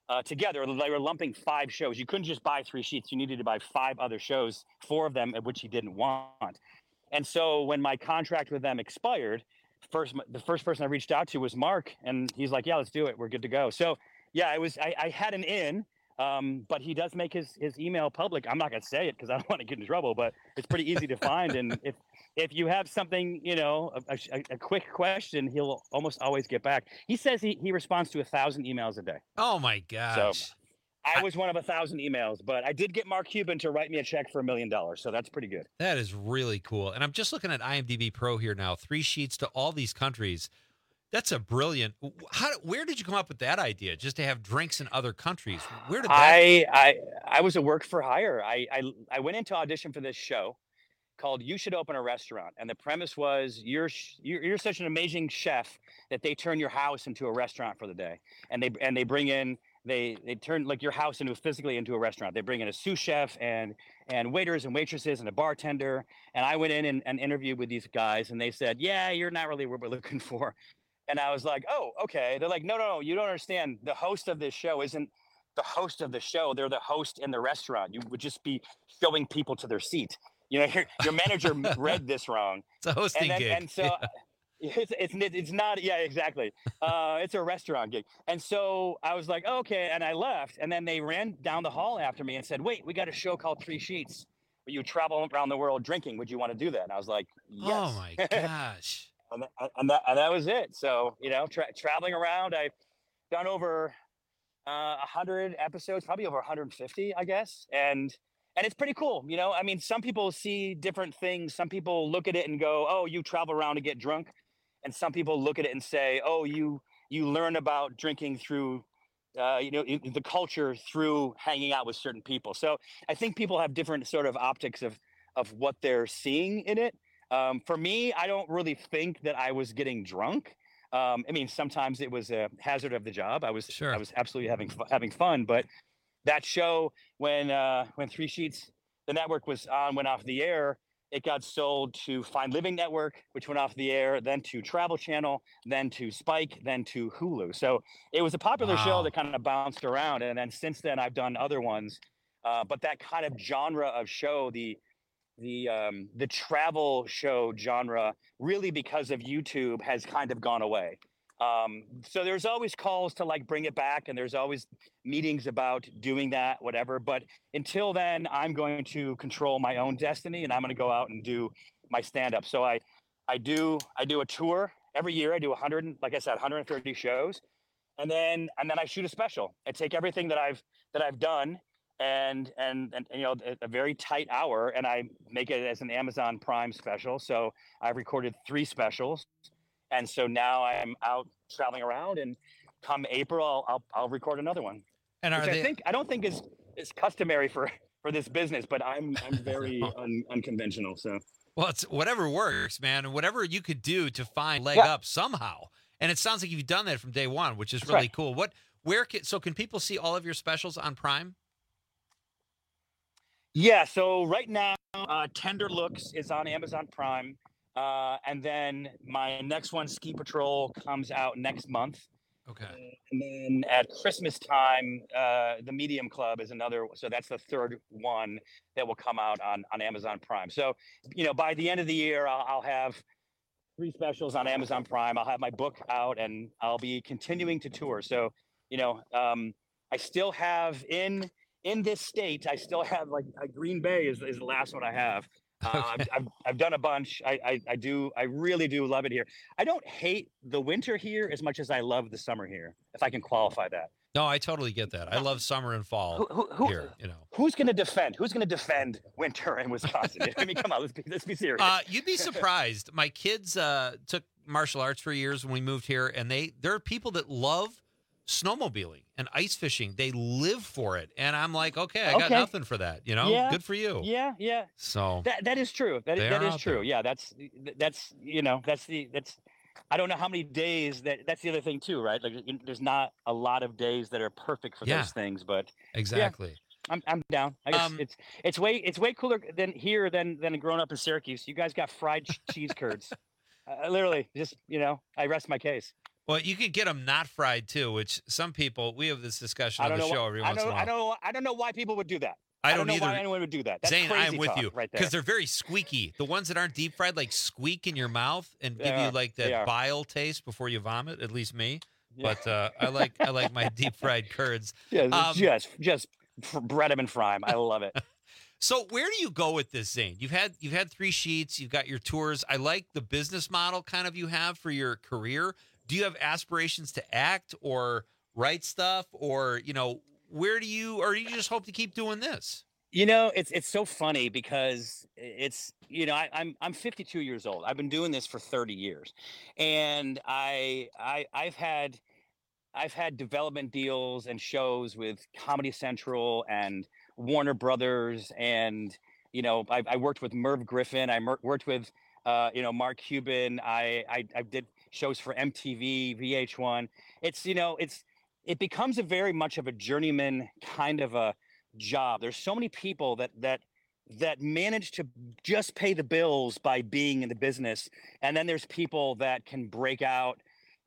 S3: uh, together. They were lumping five shows. You couldn't just buy three sheets. You needed to buy five other shows, four of them of which he didn't want. And so when my contract with them expired, first the first person I reached out to was Mark, and he's like, "Yeah, let's do it. We're good to go." So yeah, I was I, I had an in. Um, but he does make his, his email public. I'm not going to say it because I don't want to get in trouble, but it's pretty easy to find. And if if you have something, you know, a, a, a quick question, he'll almost always get back. He says he, he responds to a thousand emails a day.
S13: Oh, my gosh.
S3: So I was one of a thousand emails, but I did get Mark Cuban to write me a check for a million dollars. So that's pretty good.
S13: That is really cool. And I'm just looking at IMDb Pro here now, three sheets to all these countries. That's a brilliant. How? Where did you come up with that idea? Just to have drinks in other countries? Where did that?
S3: I I I was a work for hire. I I I went into audition for this show called "You Should Open a Restaurant," and the premise was you're you're, you're such an amazing chef that they turn your house into a restaurant for the day, and they and they bring in they they turn like your house into physically into a restaurant. They bring in a sous chef and and waiters and waitresses and a bartender. And I went in and, and interviewed with these guys, and they said, "Yeah, you're not really what we're looking for." And I was like, "Oh, okay." They're like, no, no, no, you don't understand. The host of this show isn't the host of the show. They're the host in the restaurant. You would just be showing people to their seat. You know, your, your manager read this wrong.
S13: It's a hosting
S3: and then,
S13: gig.
S3: And so yeah. it's, it's, it's not, yeah, exactly. Uh, it's a restaurant gig. And so I was like, oh, okay. And I left. And then they ran down the hall after me and said, "Wait, we got a show called Three Sheets where you travel around the world drinking. Would you want to do that?" And I was like, yes.
S13: Oh, my gosh.
S3: And, th- and, that, and that was it. So, you know, tra- traveling around, I've done over uh, one hundred episodes, probably over one hundred fifty, I guess. And and it's pretty cool. You know, I mean, some people see different things. Some people look at it and go, "Oh, you travel around to get drunk." And some people look at it and say, "Oh, you you learn about drinking through, uh, you know, the culture through hanging out with certain people." So I think people have different sort of optics of of what they're seeing in it. Um, for me, I don't really think that I was getting drunk. Um, I mean, sometimes it was a hazard of the job. I was, sure. I was absolutely having having fun. But that show, when uh, when Three Sheets, the network was on, went off the air, it got sold to Fine Living Network, which went off the air, then to Travel Channel, then to Spike, then to Hulu. So it was a popular wow. show that kind of bounced around. And then since then, I've done other ones. Uh, but that kind of genre of show, the the um the travel show genre, really because of YouTube, has kind of gone away. Um so there's always calls to like bring it back, and there's always meetings about doing that, whatever, but until then I'm going to control my own destiny, and I'm going to go out and do my stand-up. So I I do I do a tour every year. I do one hundred, like I said, one hundred thirty shows, and then and then I shoot a special. I take everything that I've that I've done and and and you know a, a very tight hour, and I make it as an Amazon Prime special. So I've recorded three specials, and so now I'm out traveling around, and come April I'll I'll, I'll record another one.
S13: And are
S3: which
S13: they...
S3: I think I don't think is is customary for for this business, but I'm I'm very un, unconventional. So
S13: well, it's whatever works, man, and whatever you could do to find leg
S3: yeah.
S13: up somehow. And it sounds like you've done that from day one, which is
S3: That's
S13: really
S3: right.
S13: cool. What where can so can people see all of your specials on Prime?
S3: Yeah, so right now, uh, Tender Looks is on Amazon Prime. Uh, and then my next one, Ski Patrol, comes out next month.
S13: Okay.
S3: And then at Christmas time, uh, The Medium Club is another. So that's the third one that will come out on, on Amazon Prime. So, you know, by the end of the year, I'll, I'll have three specials on Amazon Prime. I'll have my book out, and I'll be continuing to tour. So, you know, um, I still have in... In this state, I still have like uh, Green Bay is, is the last one I have. Uh, okay. I've, I've I've done a bunch. I, I I do I really do love it here. I don't hate the winter here as much as I love the summer here, if I can qualify that.
S13: No, I totally get that. I love summer and fall
S3: who, who,
S13: here. You know,
S3: who's going to defend? Who's going to defend winter in Wisconsin? I mean, come on, let's be let's be serious.
S13: Uh, you'd be surprised. My kids uh, took martial arts for years when we moved here, and they there are people that love snowmobiling and ice fishing. They live for it, and I'm like, okay, I got
S3: okay.
S13: nothing for that. You know,
S3: yeah,
S13: good for you.
S3: Yeah, yeah.
S13: So
S3: that that is true. That
S13: that
S3: is true. There. Yeah, that's that's you know that's the that's. I don't know how many days that. That's the other thing too, right? Like, there's not a lot of days that are perfect for
S13: yeah.
S3: those things, but
S13: exactly.
S3: Yeah, I'm I'm down. I guess um, it's it's way it's way cooler than here than than growing up in Syracuse. You guys got fried cheese curds. Uh, literally, just you know, I rest my case.
S13: Well, you could get them not fried too, which some people, we have this discussion
S3: I
S13: on
S3: don't
S13: the
S3: know.
S13: show
S3: why-
S13: every
S3: I
S13: once in
S3: don't.
S13: a while.
S3: I don't. I don't know why people would do that.
S13: I don't,
S3: don't know
S13: either.
S3: why anyone would do that. That's
S13: Zane,
S3: crazy
S13: I'm with
S3: talk
S13: you
S3: right there.
S13: because they're very squeaky. The ones that aren't deep fried like squeak in your mouth and
S3: They
S13: give you
S3: are.
S13: like
S3: They
S13: that
S3: are.
S13: bile taste before you vomit. At least me.
S3: Yeah.
S13: But uh, I like I like my deep fried curds.
S3: Yeah,
S13: Um,
S3: just just f- bread them and fry 'em. I love it.
S13: So where do you go with this, Zane? You've had you've had three sheets. You've got your tours. I like the business model kind of you have for your career. Do you have aspirations to act or write stuff, or you know, where do you, or do you just hope to keep doing this?
S3: You know, it's it's so funny because it's you know I, I'm I'm fifty-two years old. I've been doing this for thirty years, and I I I've had I've had development deals and shows with Comedy Central and Warner Brothers, and you know I, I worked with Merv Griffin. I mer- worked with uh, you know Mark Cuban. I, I I did shows for M T V, V H one. It's you know it's it becomes a very much of a journeyman kind of a job. There's so many people that that that manage to just pay the bills by being in the business, and then there's people that can break out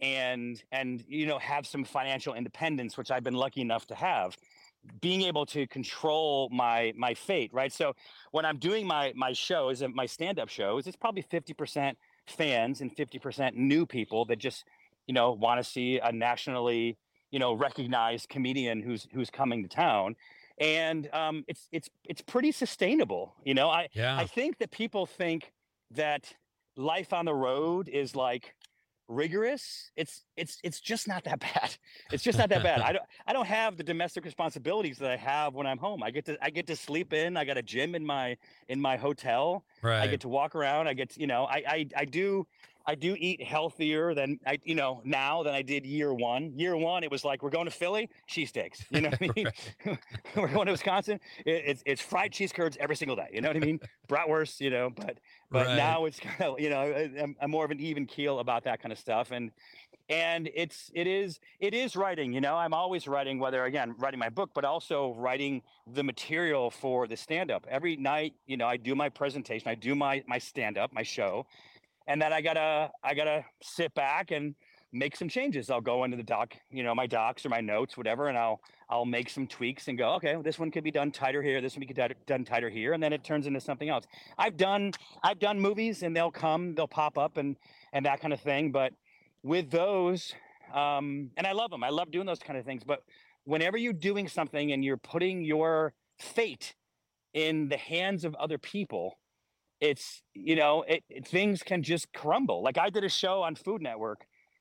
S3: and and you know have some financial independence, which I've been lucky enough to have, being able to control my my fate, right? So when I'm doing my my shows and my stand-up shows, it's probably fifty percent fans and fifty percent new people that just you know want to see a nationally you know recognized comedian who's who's coming to town. And um, it's it's it's pretty sustainable, you know. I
S13: Yeah.
S3: I think that people think that life on the road is like rigorous. It's it's it's just not that bad. It's just not that bad. I don't I don't have the domestic responsibilities that I have when I'm home. I get to I get to sleep in. I got a gym in my in my hotel. I
S13: Right.
S3: get to walk around. I get to, you know I I I do. I do eat healthier than I, you know, now than I did year one. Year one, it was like, we're going to Philly, cheesesteaks. You know what I mean? We're going to Wisconsin, it, it's it's fried cheese curds every single day. You know what I mean? Bratwurst, you know. But but
S13: Right.
S3: now it's kind of, you know, I- I'm, I'm more of an even keel about that kind of stuff. And and it's it is it is writing. You know, I'm always writing, whether again writing my book, but also writing the material for the stand up. Every night, you know, I do my presentation, I do my my stand up, my show. And then I gotta I gotta sit back and make some changes. I'll go into the doc, you know, my docs or my notes, whatever, and I'll I'll make some tweaks and go, okay, well, this one could be done tighter here, this one could be done tighter here, and then it turns into something else. I've done I've done movies, and they'll come, they'll pop up, and and that kind of thing. But with those, um, and I love them. I love doing those kind of things. But whenever you're doing something and you're putting your fate in the hands of other people, it's you know it, it things can just crumble. Like I did a show on Food Network,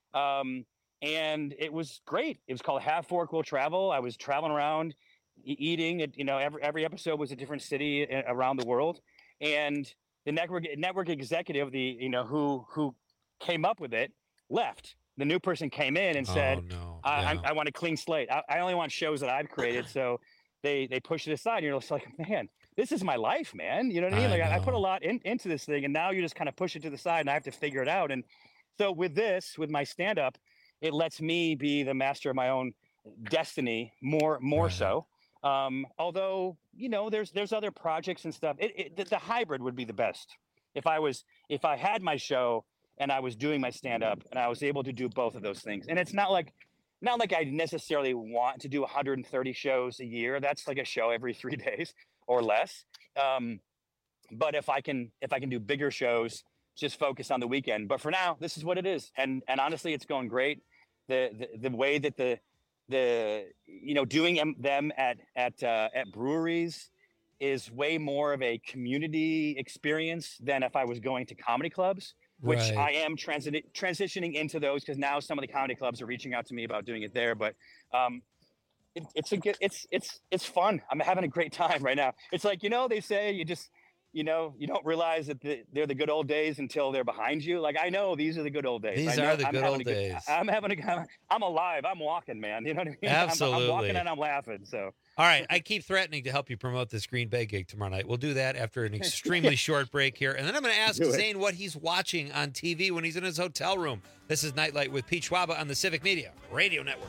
S3: um and it was great. It was called Half Fork Will Travel. I was traveling around e- eating it, you know every every episode was a different city a- around the world, and the network network executive, the you know who who came up with it, left. The new person came in and said,
S13: Oh, no.
S3: I,
S13: Yeah.
S3: I, I want a clean slate. I, I only want shows that I've created. So they they push it aside, and you're just like, man, this is my life, man. You know what I mean?
S13: I
S3: Like I, I put a
S13: know.
S3: lot in, into this thing, and now you just kind of push it to the side, and I have to figure it out. And so with this, with my stand up, it lets me be the master of my own destiny more more so. Um, although you know, there's there's other projects and stuff. It, it, the, the hybrid would be the best. If I was if I had my show and I was doing my stand up and I was able to do both of those things. And it's not like not like I necessarily want to do one hundred thirty shows a year. That's like a show every three days or less. Um, but if I can if I can do bigger shows, just focus on the weekend. But for now, this is what it is. And and honestly, it's going great. The the, the way that the the you know doing them, them at at uh, at breweries is way more of a community experience than if I was going to comedy clubs, which
S13: Right.
S3: I am transi- transitioning into those because now some of the comedy clubs are reaching out to me about doing it there. But um, it, it's a good, it's it's it's fun. I'm having a great time right now. It's like you know they say you just you know you don't realize that the, they're the good old days until they're behind you. Like I know these are the good old days.
S13: These
S3: I know
S13: are the
S3: I'm
S13: good
S3: having
S13: old
S3: a good-
S13: days.
S3: I'm having a I'm alive. I'm walking, man. You know what I mean? I'm- I'm,
S13: Absolutely.
S3: walking and I'm laughing. So.
S13: All right, I keep threatening to help you promote this Green Bay gig tomorrow night. We'll do that after an extremely short break here. And then I'm going to ask
S3: Do it.
S13: Zane what he's watching on T V when he's in his hotel room. This is Nightlight with Pete Schwaba on the Civic Media Radio Network.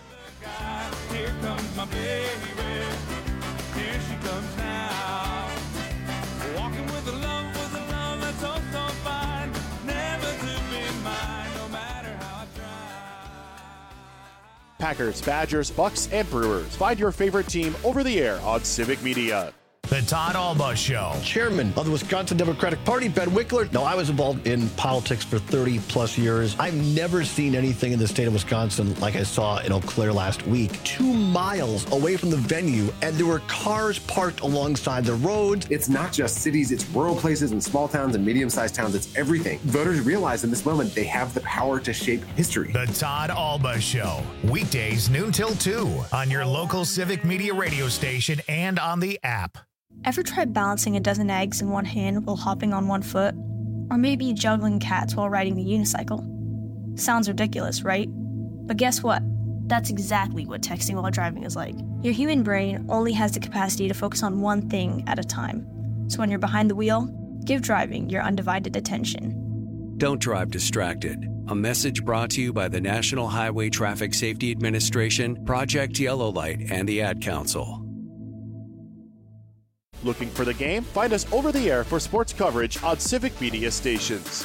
S14: Here comes my baby. Here she comes now. Walking with a love, with a love that's oh so fine. Never to be mine, no matter how I try.
S1: Packers, Badgers, Bucks, and Brewers. Find your favorite team over the air on Civic Media.
S2: The Todd Alba Show.
S16: Chairman of the Wisconsin Democratic Party, Ben Wickler. Now, I was involved in politics for thirty plus years. I've never seen anything in the state of Wisconsin like I saw in Eau Claire last week. Two miles away from the venue, and there were cars parked alongside the roads.
S5: It's not just cities, it's rural places and small towns and medium-sized towns. It's everything. Voters realize in this moment they have the power to shape history.
S2: The Todd Alba Show. Weekdays noon till two on your local Civic Media radio station and on the app.
S7: Ever tried balancing a dozen eggs in one hand while hopping on one foot? Or maybe juggling cats while riding the unicycle? Sounds ridiculous, right? But guess what? That's exactly what texting while driving is like. Your human brain only has the capacity to focus on one thing at a time. So when you're behind the wheel, give driving your undivided attention.
S15: Don't drive distracted. A message brought to you by the National Highway Traffic Safety Administration, Project Yellow Light, and the Ad Council.
S1: Looking for the game? Find us over the air for sports coverage on Civic Media stations.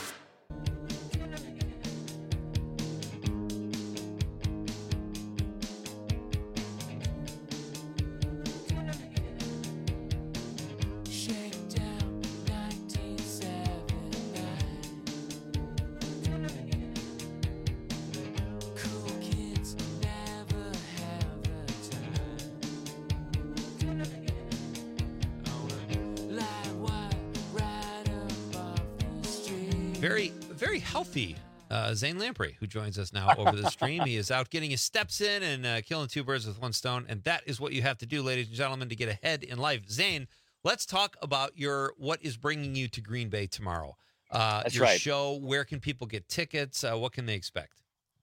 S13: Very, very healthy uh, Zane Lamprey, who joins us now over the stream. He is out getting his steps in and uh, killing two birds with one stone, and that is what you have to do, ladies and gentlemen, to get ahead in life. Zane, let's talk about your what is bringing you to Green Bay tomorrow. Uh,
S3: That's
S13: your
S3: right.
S13: show. Where can people get tickets? Uh, what can they expect?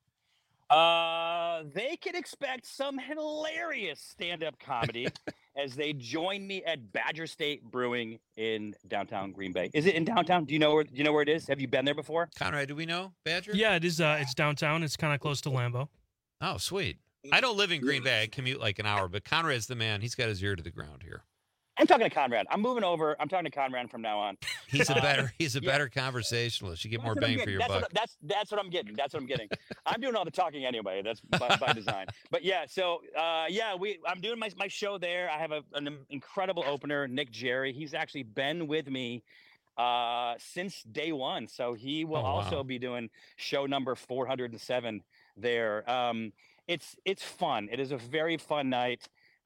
S3: Uh, they can expect some hilarious stand-up comedy as they join me at Badger State Brewing in downtown Green Bay. Is it in downtown? Do you know where? Do you know where it is? Have you been there before?
S13: Conrad, do we know Badger?
S10: Yeah, it is. Uh, it's downtown. It's kind of close to Lambeau.
S13: Oh, sweet. I don't live in Green Bay. I commute like an hour, but Conrad's the man. He's got his ear to the ground here.
S3: I'm talking to Conrad. I'm moving over. I'm talking to Conrad from now on.
S13: He's a
S3: Um,
S13: better he's a
S3: yeah.
S13: better conversationalist. You get
S3: That's
S13: more
S3: what I'm
S13: bang for
S3: getting.
S13: your
S3: that's
S13: buck.
S3: What, that's that's what I'm getting. That's what I'm getting. I'm doing all the talking anyway. That's by, by design. But yeah, so uh, yeah, we I'm doing my my show there. I have a, an incredible opener, Nick Jerry. He's actually been with me uh, since day one. So he will
S13: Oh, wow.
S3: also be doing show number four hundred seven there. Um, it's it's fun. It is a very fun night.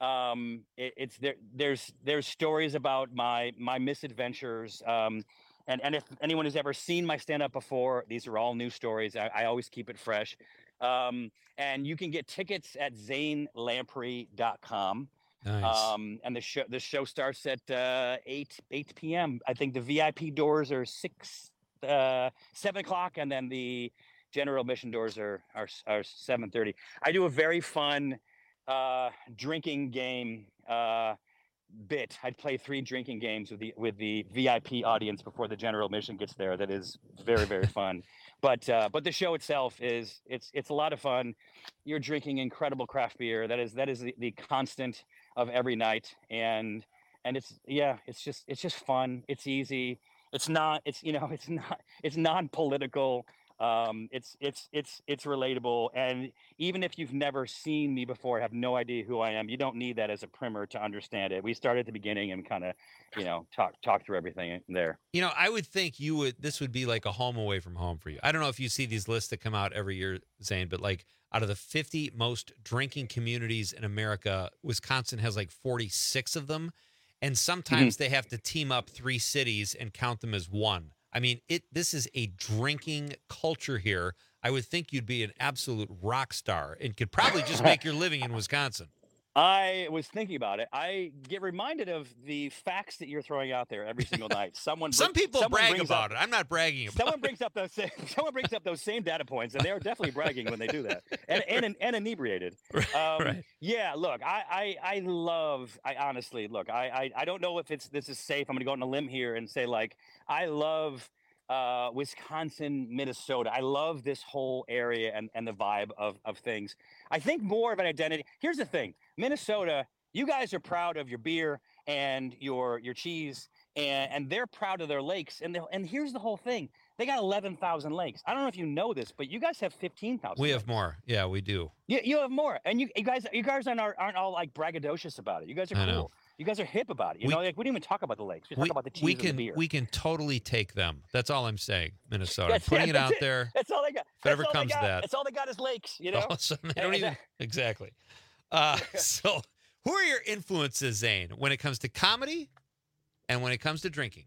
S3: Um, it, it's there. There's there's stories about my my misadventures. Um, and and if anyone has ever seen my stand up before, these are all new stories. I, I always keep it fresh. Um, and you can get tickets at zane lamprey dot com.
S13: Nice.
S3: Um, and the show the show starts at uh, eight eight p.m. I think the V I P doors are six uh, seven o'clock, and then the general admission doors are are, are seven thirty. I do a very fun uh drinking game uh bit. I'd play three drinking games with the with the V I P audience before the general admission gets there. That is very very fun. But uh but the show itself is it's it's a lot of fun. You're drinking incredible craft beer. That is that is the, the constant of every night. And and it's yeah, it's just it's just fun. It's easy. It's not it's you know, it's not it's non-political. Um, it's it's it's it's relatable, and even if you've never seen me before, have no idea who I am, you don't need that as a primer to understand it. We start at the beginning and kind of, you know, talk talk through everything there.
S13: You know, I would think you would. This would be like a home away from home for you. I don't know if you see these lists that come out every year, Zane, but like out of the fifty most drinking communities in America, Wisconsin has like forty-six of them, and sometimes
S3: Mm-hmm.
S13: they have to team up three cities and count them as one. I mean, it. This is a drinking culture here. I would think you'd be an absolute rock star and could probably just make your living in Wisconsin.
S3: I was thinking about it. I get reminded of the facts that you're throwing out there every single night. Someone,
S13: Some
S3: bring-
S13: people
S3: someone
S13: brag
S3: brings
S13: about
S3: up,
S13: it. I'm not bragging about
S3: Someone
S13: it.
S3: brings up those same, someone brings up those same data points, and they are definitely bragging when they do that, and and, and inebriated. Um,
S13: right.
S3: Yeah, look, I, I I love. I honestly look. I, I I don't know if it's this is safe. I'm going to go on a limb here and say like I love uh, Wisconsin, Minnesota. I love this whole area and and the vibe of of things. I think more of an identity. Here's the thing, Minnesota. You guys are proud of your beer and your your cheese, and, and they're proud of their lakes. And the, and here's the whole thing: they got eleven thousand lakes. I don't know if you know this, but you guys have fifteen thousand.
S13: We have more. Yeah, we do.
S3: You, you have more, and you, you guys, you guys aren't aren't all like braggadocious about it. You guys are
S13: I
S3: cool.
S13: know.
S3: You guys are hip about it. You
S13: We-
S3: know, like we didn't even talk about the lakes. We,
S13: We,
S3: talk about the cheese
S13: we
S3: and
S13: can
S3: the beer.
S13: we can totally take them. That's all I'm saying, Minnesota.
S3: That's-
S13: Putting
S3: yeah,
S13: it out
S3: that's
S13: there.
S3: That's all they got.
S13: If it ever
S3: That's all they
S13: comes to
S3: got.
S13: that.
S3: That's all they got is lakes. You know.
S13: All of a sudden, they don't
S3: And-
S13: even exactly. Uh, so, who are your influences, Zane, when it comes to comedy and when it comes to drinking?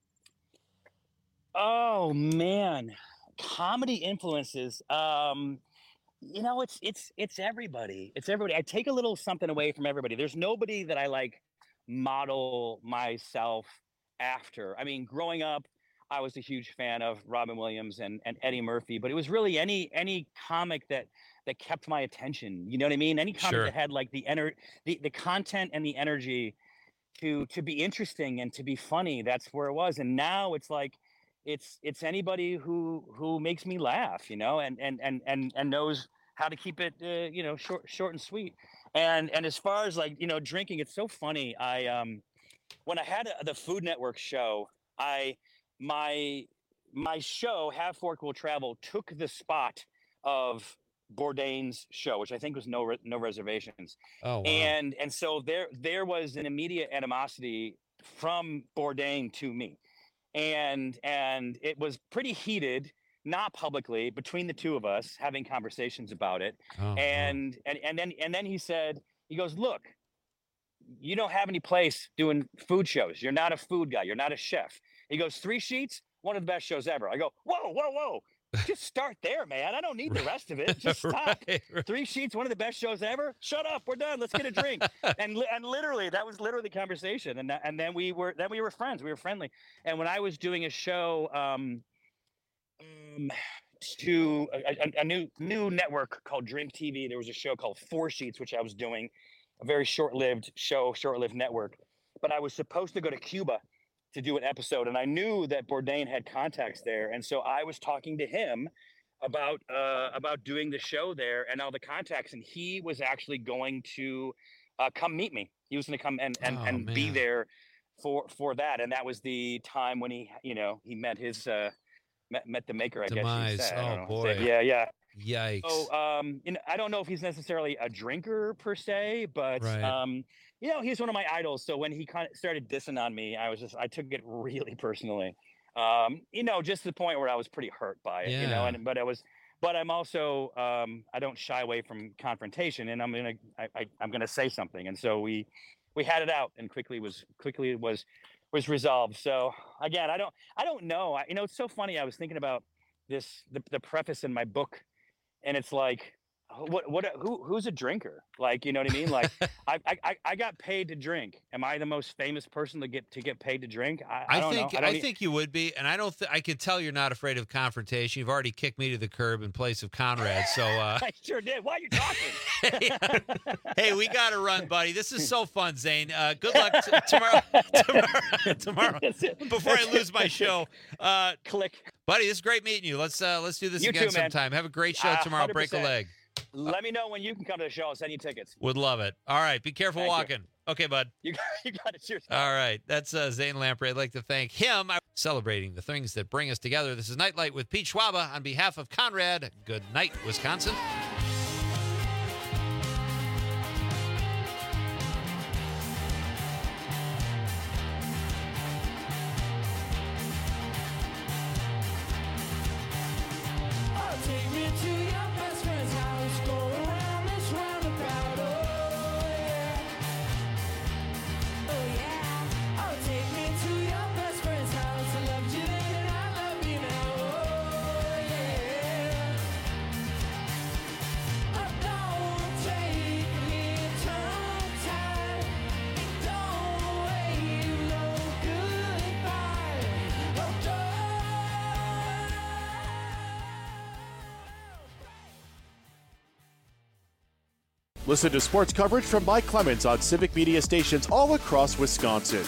S3: Oh man, comedy influences. Um, you know, it's it's it's everybody. It's everybody. I take a little something away from everybody. There's nobody that I like model myself after. I mean, growing up, I was a huge fan of Robin Williams and, and Eddie Murphy, but it was really any any comic that that kept my attention. You know what I mean? Any comic
S13: Sure.
S3: that had like the ener- the, the content and the energy to to be interesting and to be funny. That's where it was. And now it's like it's it's anybody who who makes me laugh, you know, and and and and and knows how to keep it uh, you know, short short and sweet. And and as far as like, you know, drinking, it's so funny. I um when I had a, the Food Network show, I my my show Half Fork Will Travel took the spot of Bourdain's show, which I think was no Re- no reservations.
S13: Oh, wow.
S3: And and so there there was an immediate animosity from Bourdain to me, and and it was pretty heated, not publicly, between the two of us having conversations about it.
S13: Oh, wow.
S3: and and and then and then he said, he goes, look, you don't have any place doing food shows. You're not a food guy. You're not a chef. He goes, Three Sheets, one of the best shows ever. I go, whoa, whoa, whoa. Just start there, man. I don't need the rest of it. Just stop.
S13: Right, right.
S3: Three Sheets, one of the best shows ever. Shut up. We're done. Let's get a drink. and li- and literally, that was literally the conversation. And that, and then we were then we were friends. We were friendly. And when I was doing a show, um, um to a, a, a new new network called Drink T V, there was a show called Four Sheets, which I was doing, a very short-lived show, short-lived network. But I was supposed to go to Cuba to do an episode, and I knew that Bourdain had contacts there, and so I was talking to him about uh, about doing the show there and all the contacts, and he was actually going to uh, come meet me. He was going to come and and,
S13: Oh,
S3: and be
S13: man.
S3: there for for that, and that was the time when he, you know, he met his uh, met, met the maker. I
S13: Demise.
S3: guess you'd say. I
S13: Oh,
S3: don't know.
S13: boy.
S3: Yeah, yeah.
S13: Yikes.
S3: So, um, you know, I don't know if he's necessarily a drinker per se, but
S13: Right.
S3: um, you know, he's one of my idols. So when he kind of started dissing on me, I was just, I took it really personally. Um, you know, just to the point where I was pretty hurt by it. You know,
S13: Yeah.
S3: and but I was, but I'm also, um, I don't shy away from confrontation, and I'm gonna, I, I, I'm gonna say something. And so we, we had it out, and quickly was, quickly was, was resolved. So again, I don't, I don't know. I, you know, it's so funny. I was thinking about this, the, the preface in my book. And it's like, what, what, who, who's a drinker? Like, you know what I mean? Like, I, I, I got paid to drink. Am I the most famous person to get to get paid to drink? I, I,
S13: I
S3: don't
S13: think
S3: know.
S13: I,
S3: don't e-
S13: think you would be, and I don't. Th- I could tell you're not afraid of confrontation. You've already kicked me to the curb in place of Conrad. So, uh,
S3: I sure did. Why are you talking?
S13: hey, we got to run, buddy. This is so fun, Zane. Uh, good luck t- tomorrow. Tomorrow, tomorrow. Before I lose my show, uh,
S3: click,
S13: buddy. This is great meeting you. Let's uh, let's do this
S3: You
S13: again
S3: too, man.
S13: sometime. Have a great show
S3: Uh,
S13: tomorrow. Break a
S3: one hundred
S13: leg.
S3: percent. Let me know when you can come to the show. I'll send you tickets.
S13: Would love it. All right. Be careful
S3: Thank you.
S13: walking. Okay, bud.
S3: You got, you got it. Cheers.
S13: All right. That's uh, Zane Lamprey. I'd like to thank him. Celebrating the things that bring us together. This is Nightlight with Pete Schwaba on behalf of Conrad. Good night, Wisconsin.
S14: Oh, take me to your best friend's house. Go around this roundabout. Oh, yeah. Oh, yeah. Oh, take me to your best friend's house. I loved you then and I love you now. Oh, yeah. Oh, don't take me tongue tied. Don't wave no goodbye. Oh, don't.
S1: Listen to sports coverage from Mike Clemens on Civic Media stations all across Wisconsin.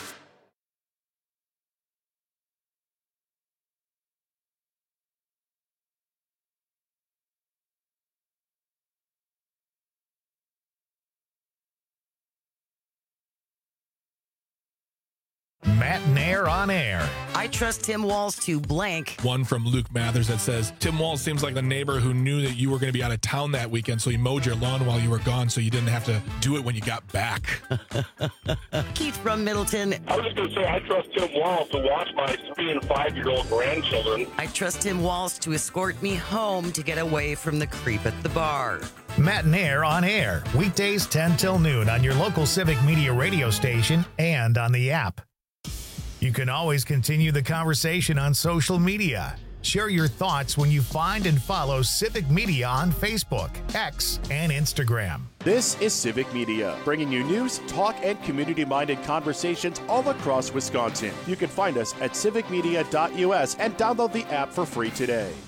S2: Matt Nair on air.
S18: I trust Tim Walz to blank.
S19: One from Luke Mathers that says, Tim Walz seems like the neighbor who knew that you were going to be out of town that weekend, so he mowed your lawn while you were gone so you didn't have to do it when you got back.
S18: Keith from Middleton.
S11: I was just going to say, I trust Tim Walz to watch my three and five-year-old grandchildren.
S18: I trust Tim Walz to escort me home to get away from the creep at the bar.
S2: Matt Nair on air, weekdays ten till noon on your local Civic Media radio station and on the app. You can always continue the conversation on social media. Share your thoughts when you find and follow Civic Media on Facebook, X, and Instagram.
S1: This is Civic Media, bringing you news, talk, and community-minded conversations all across Wisconsin. You can find us at civic media dot U S and download the app for free today.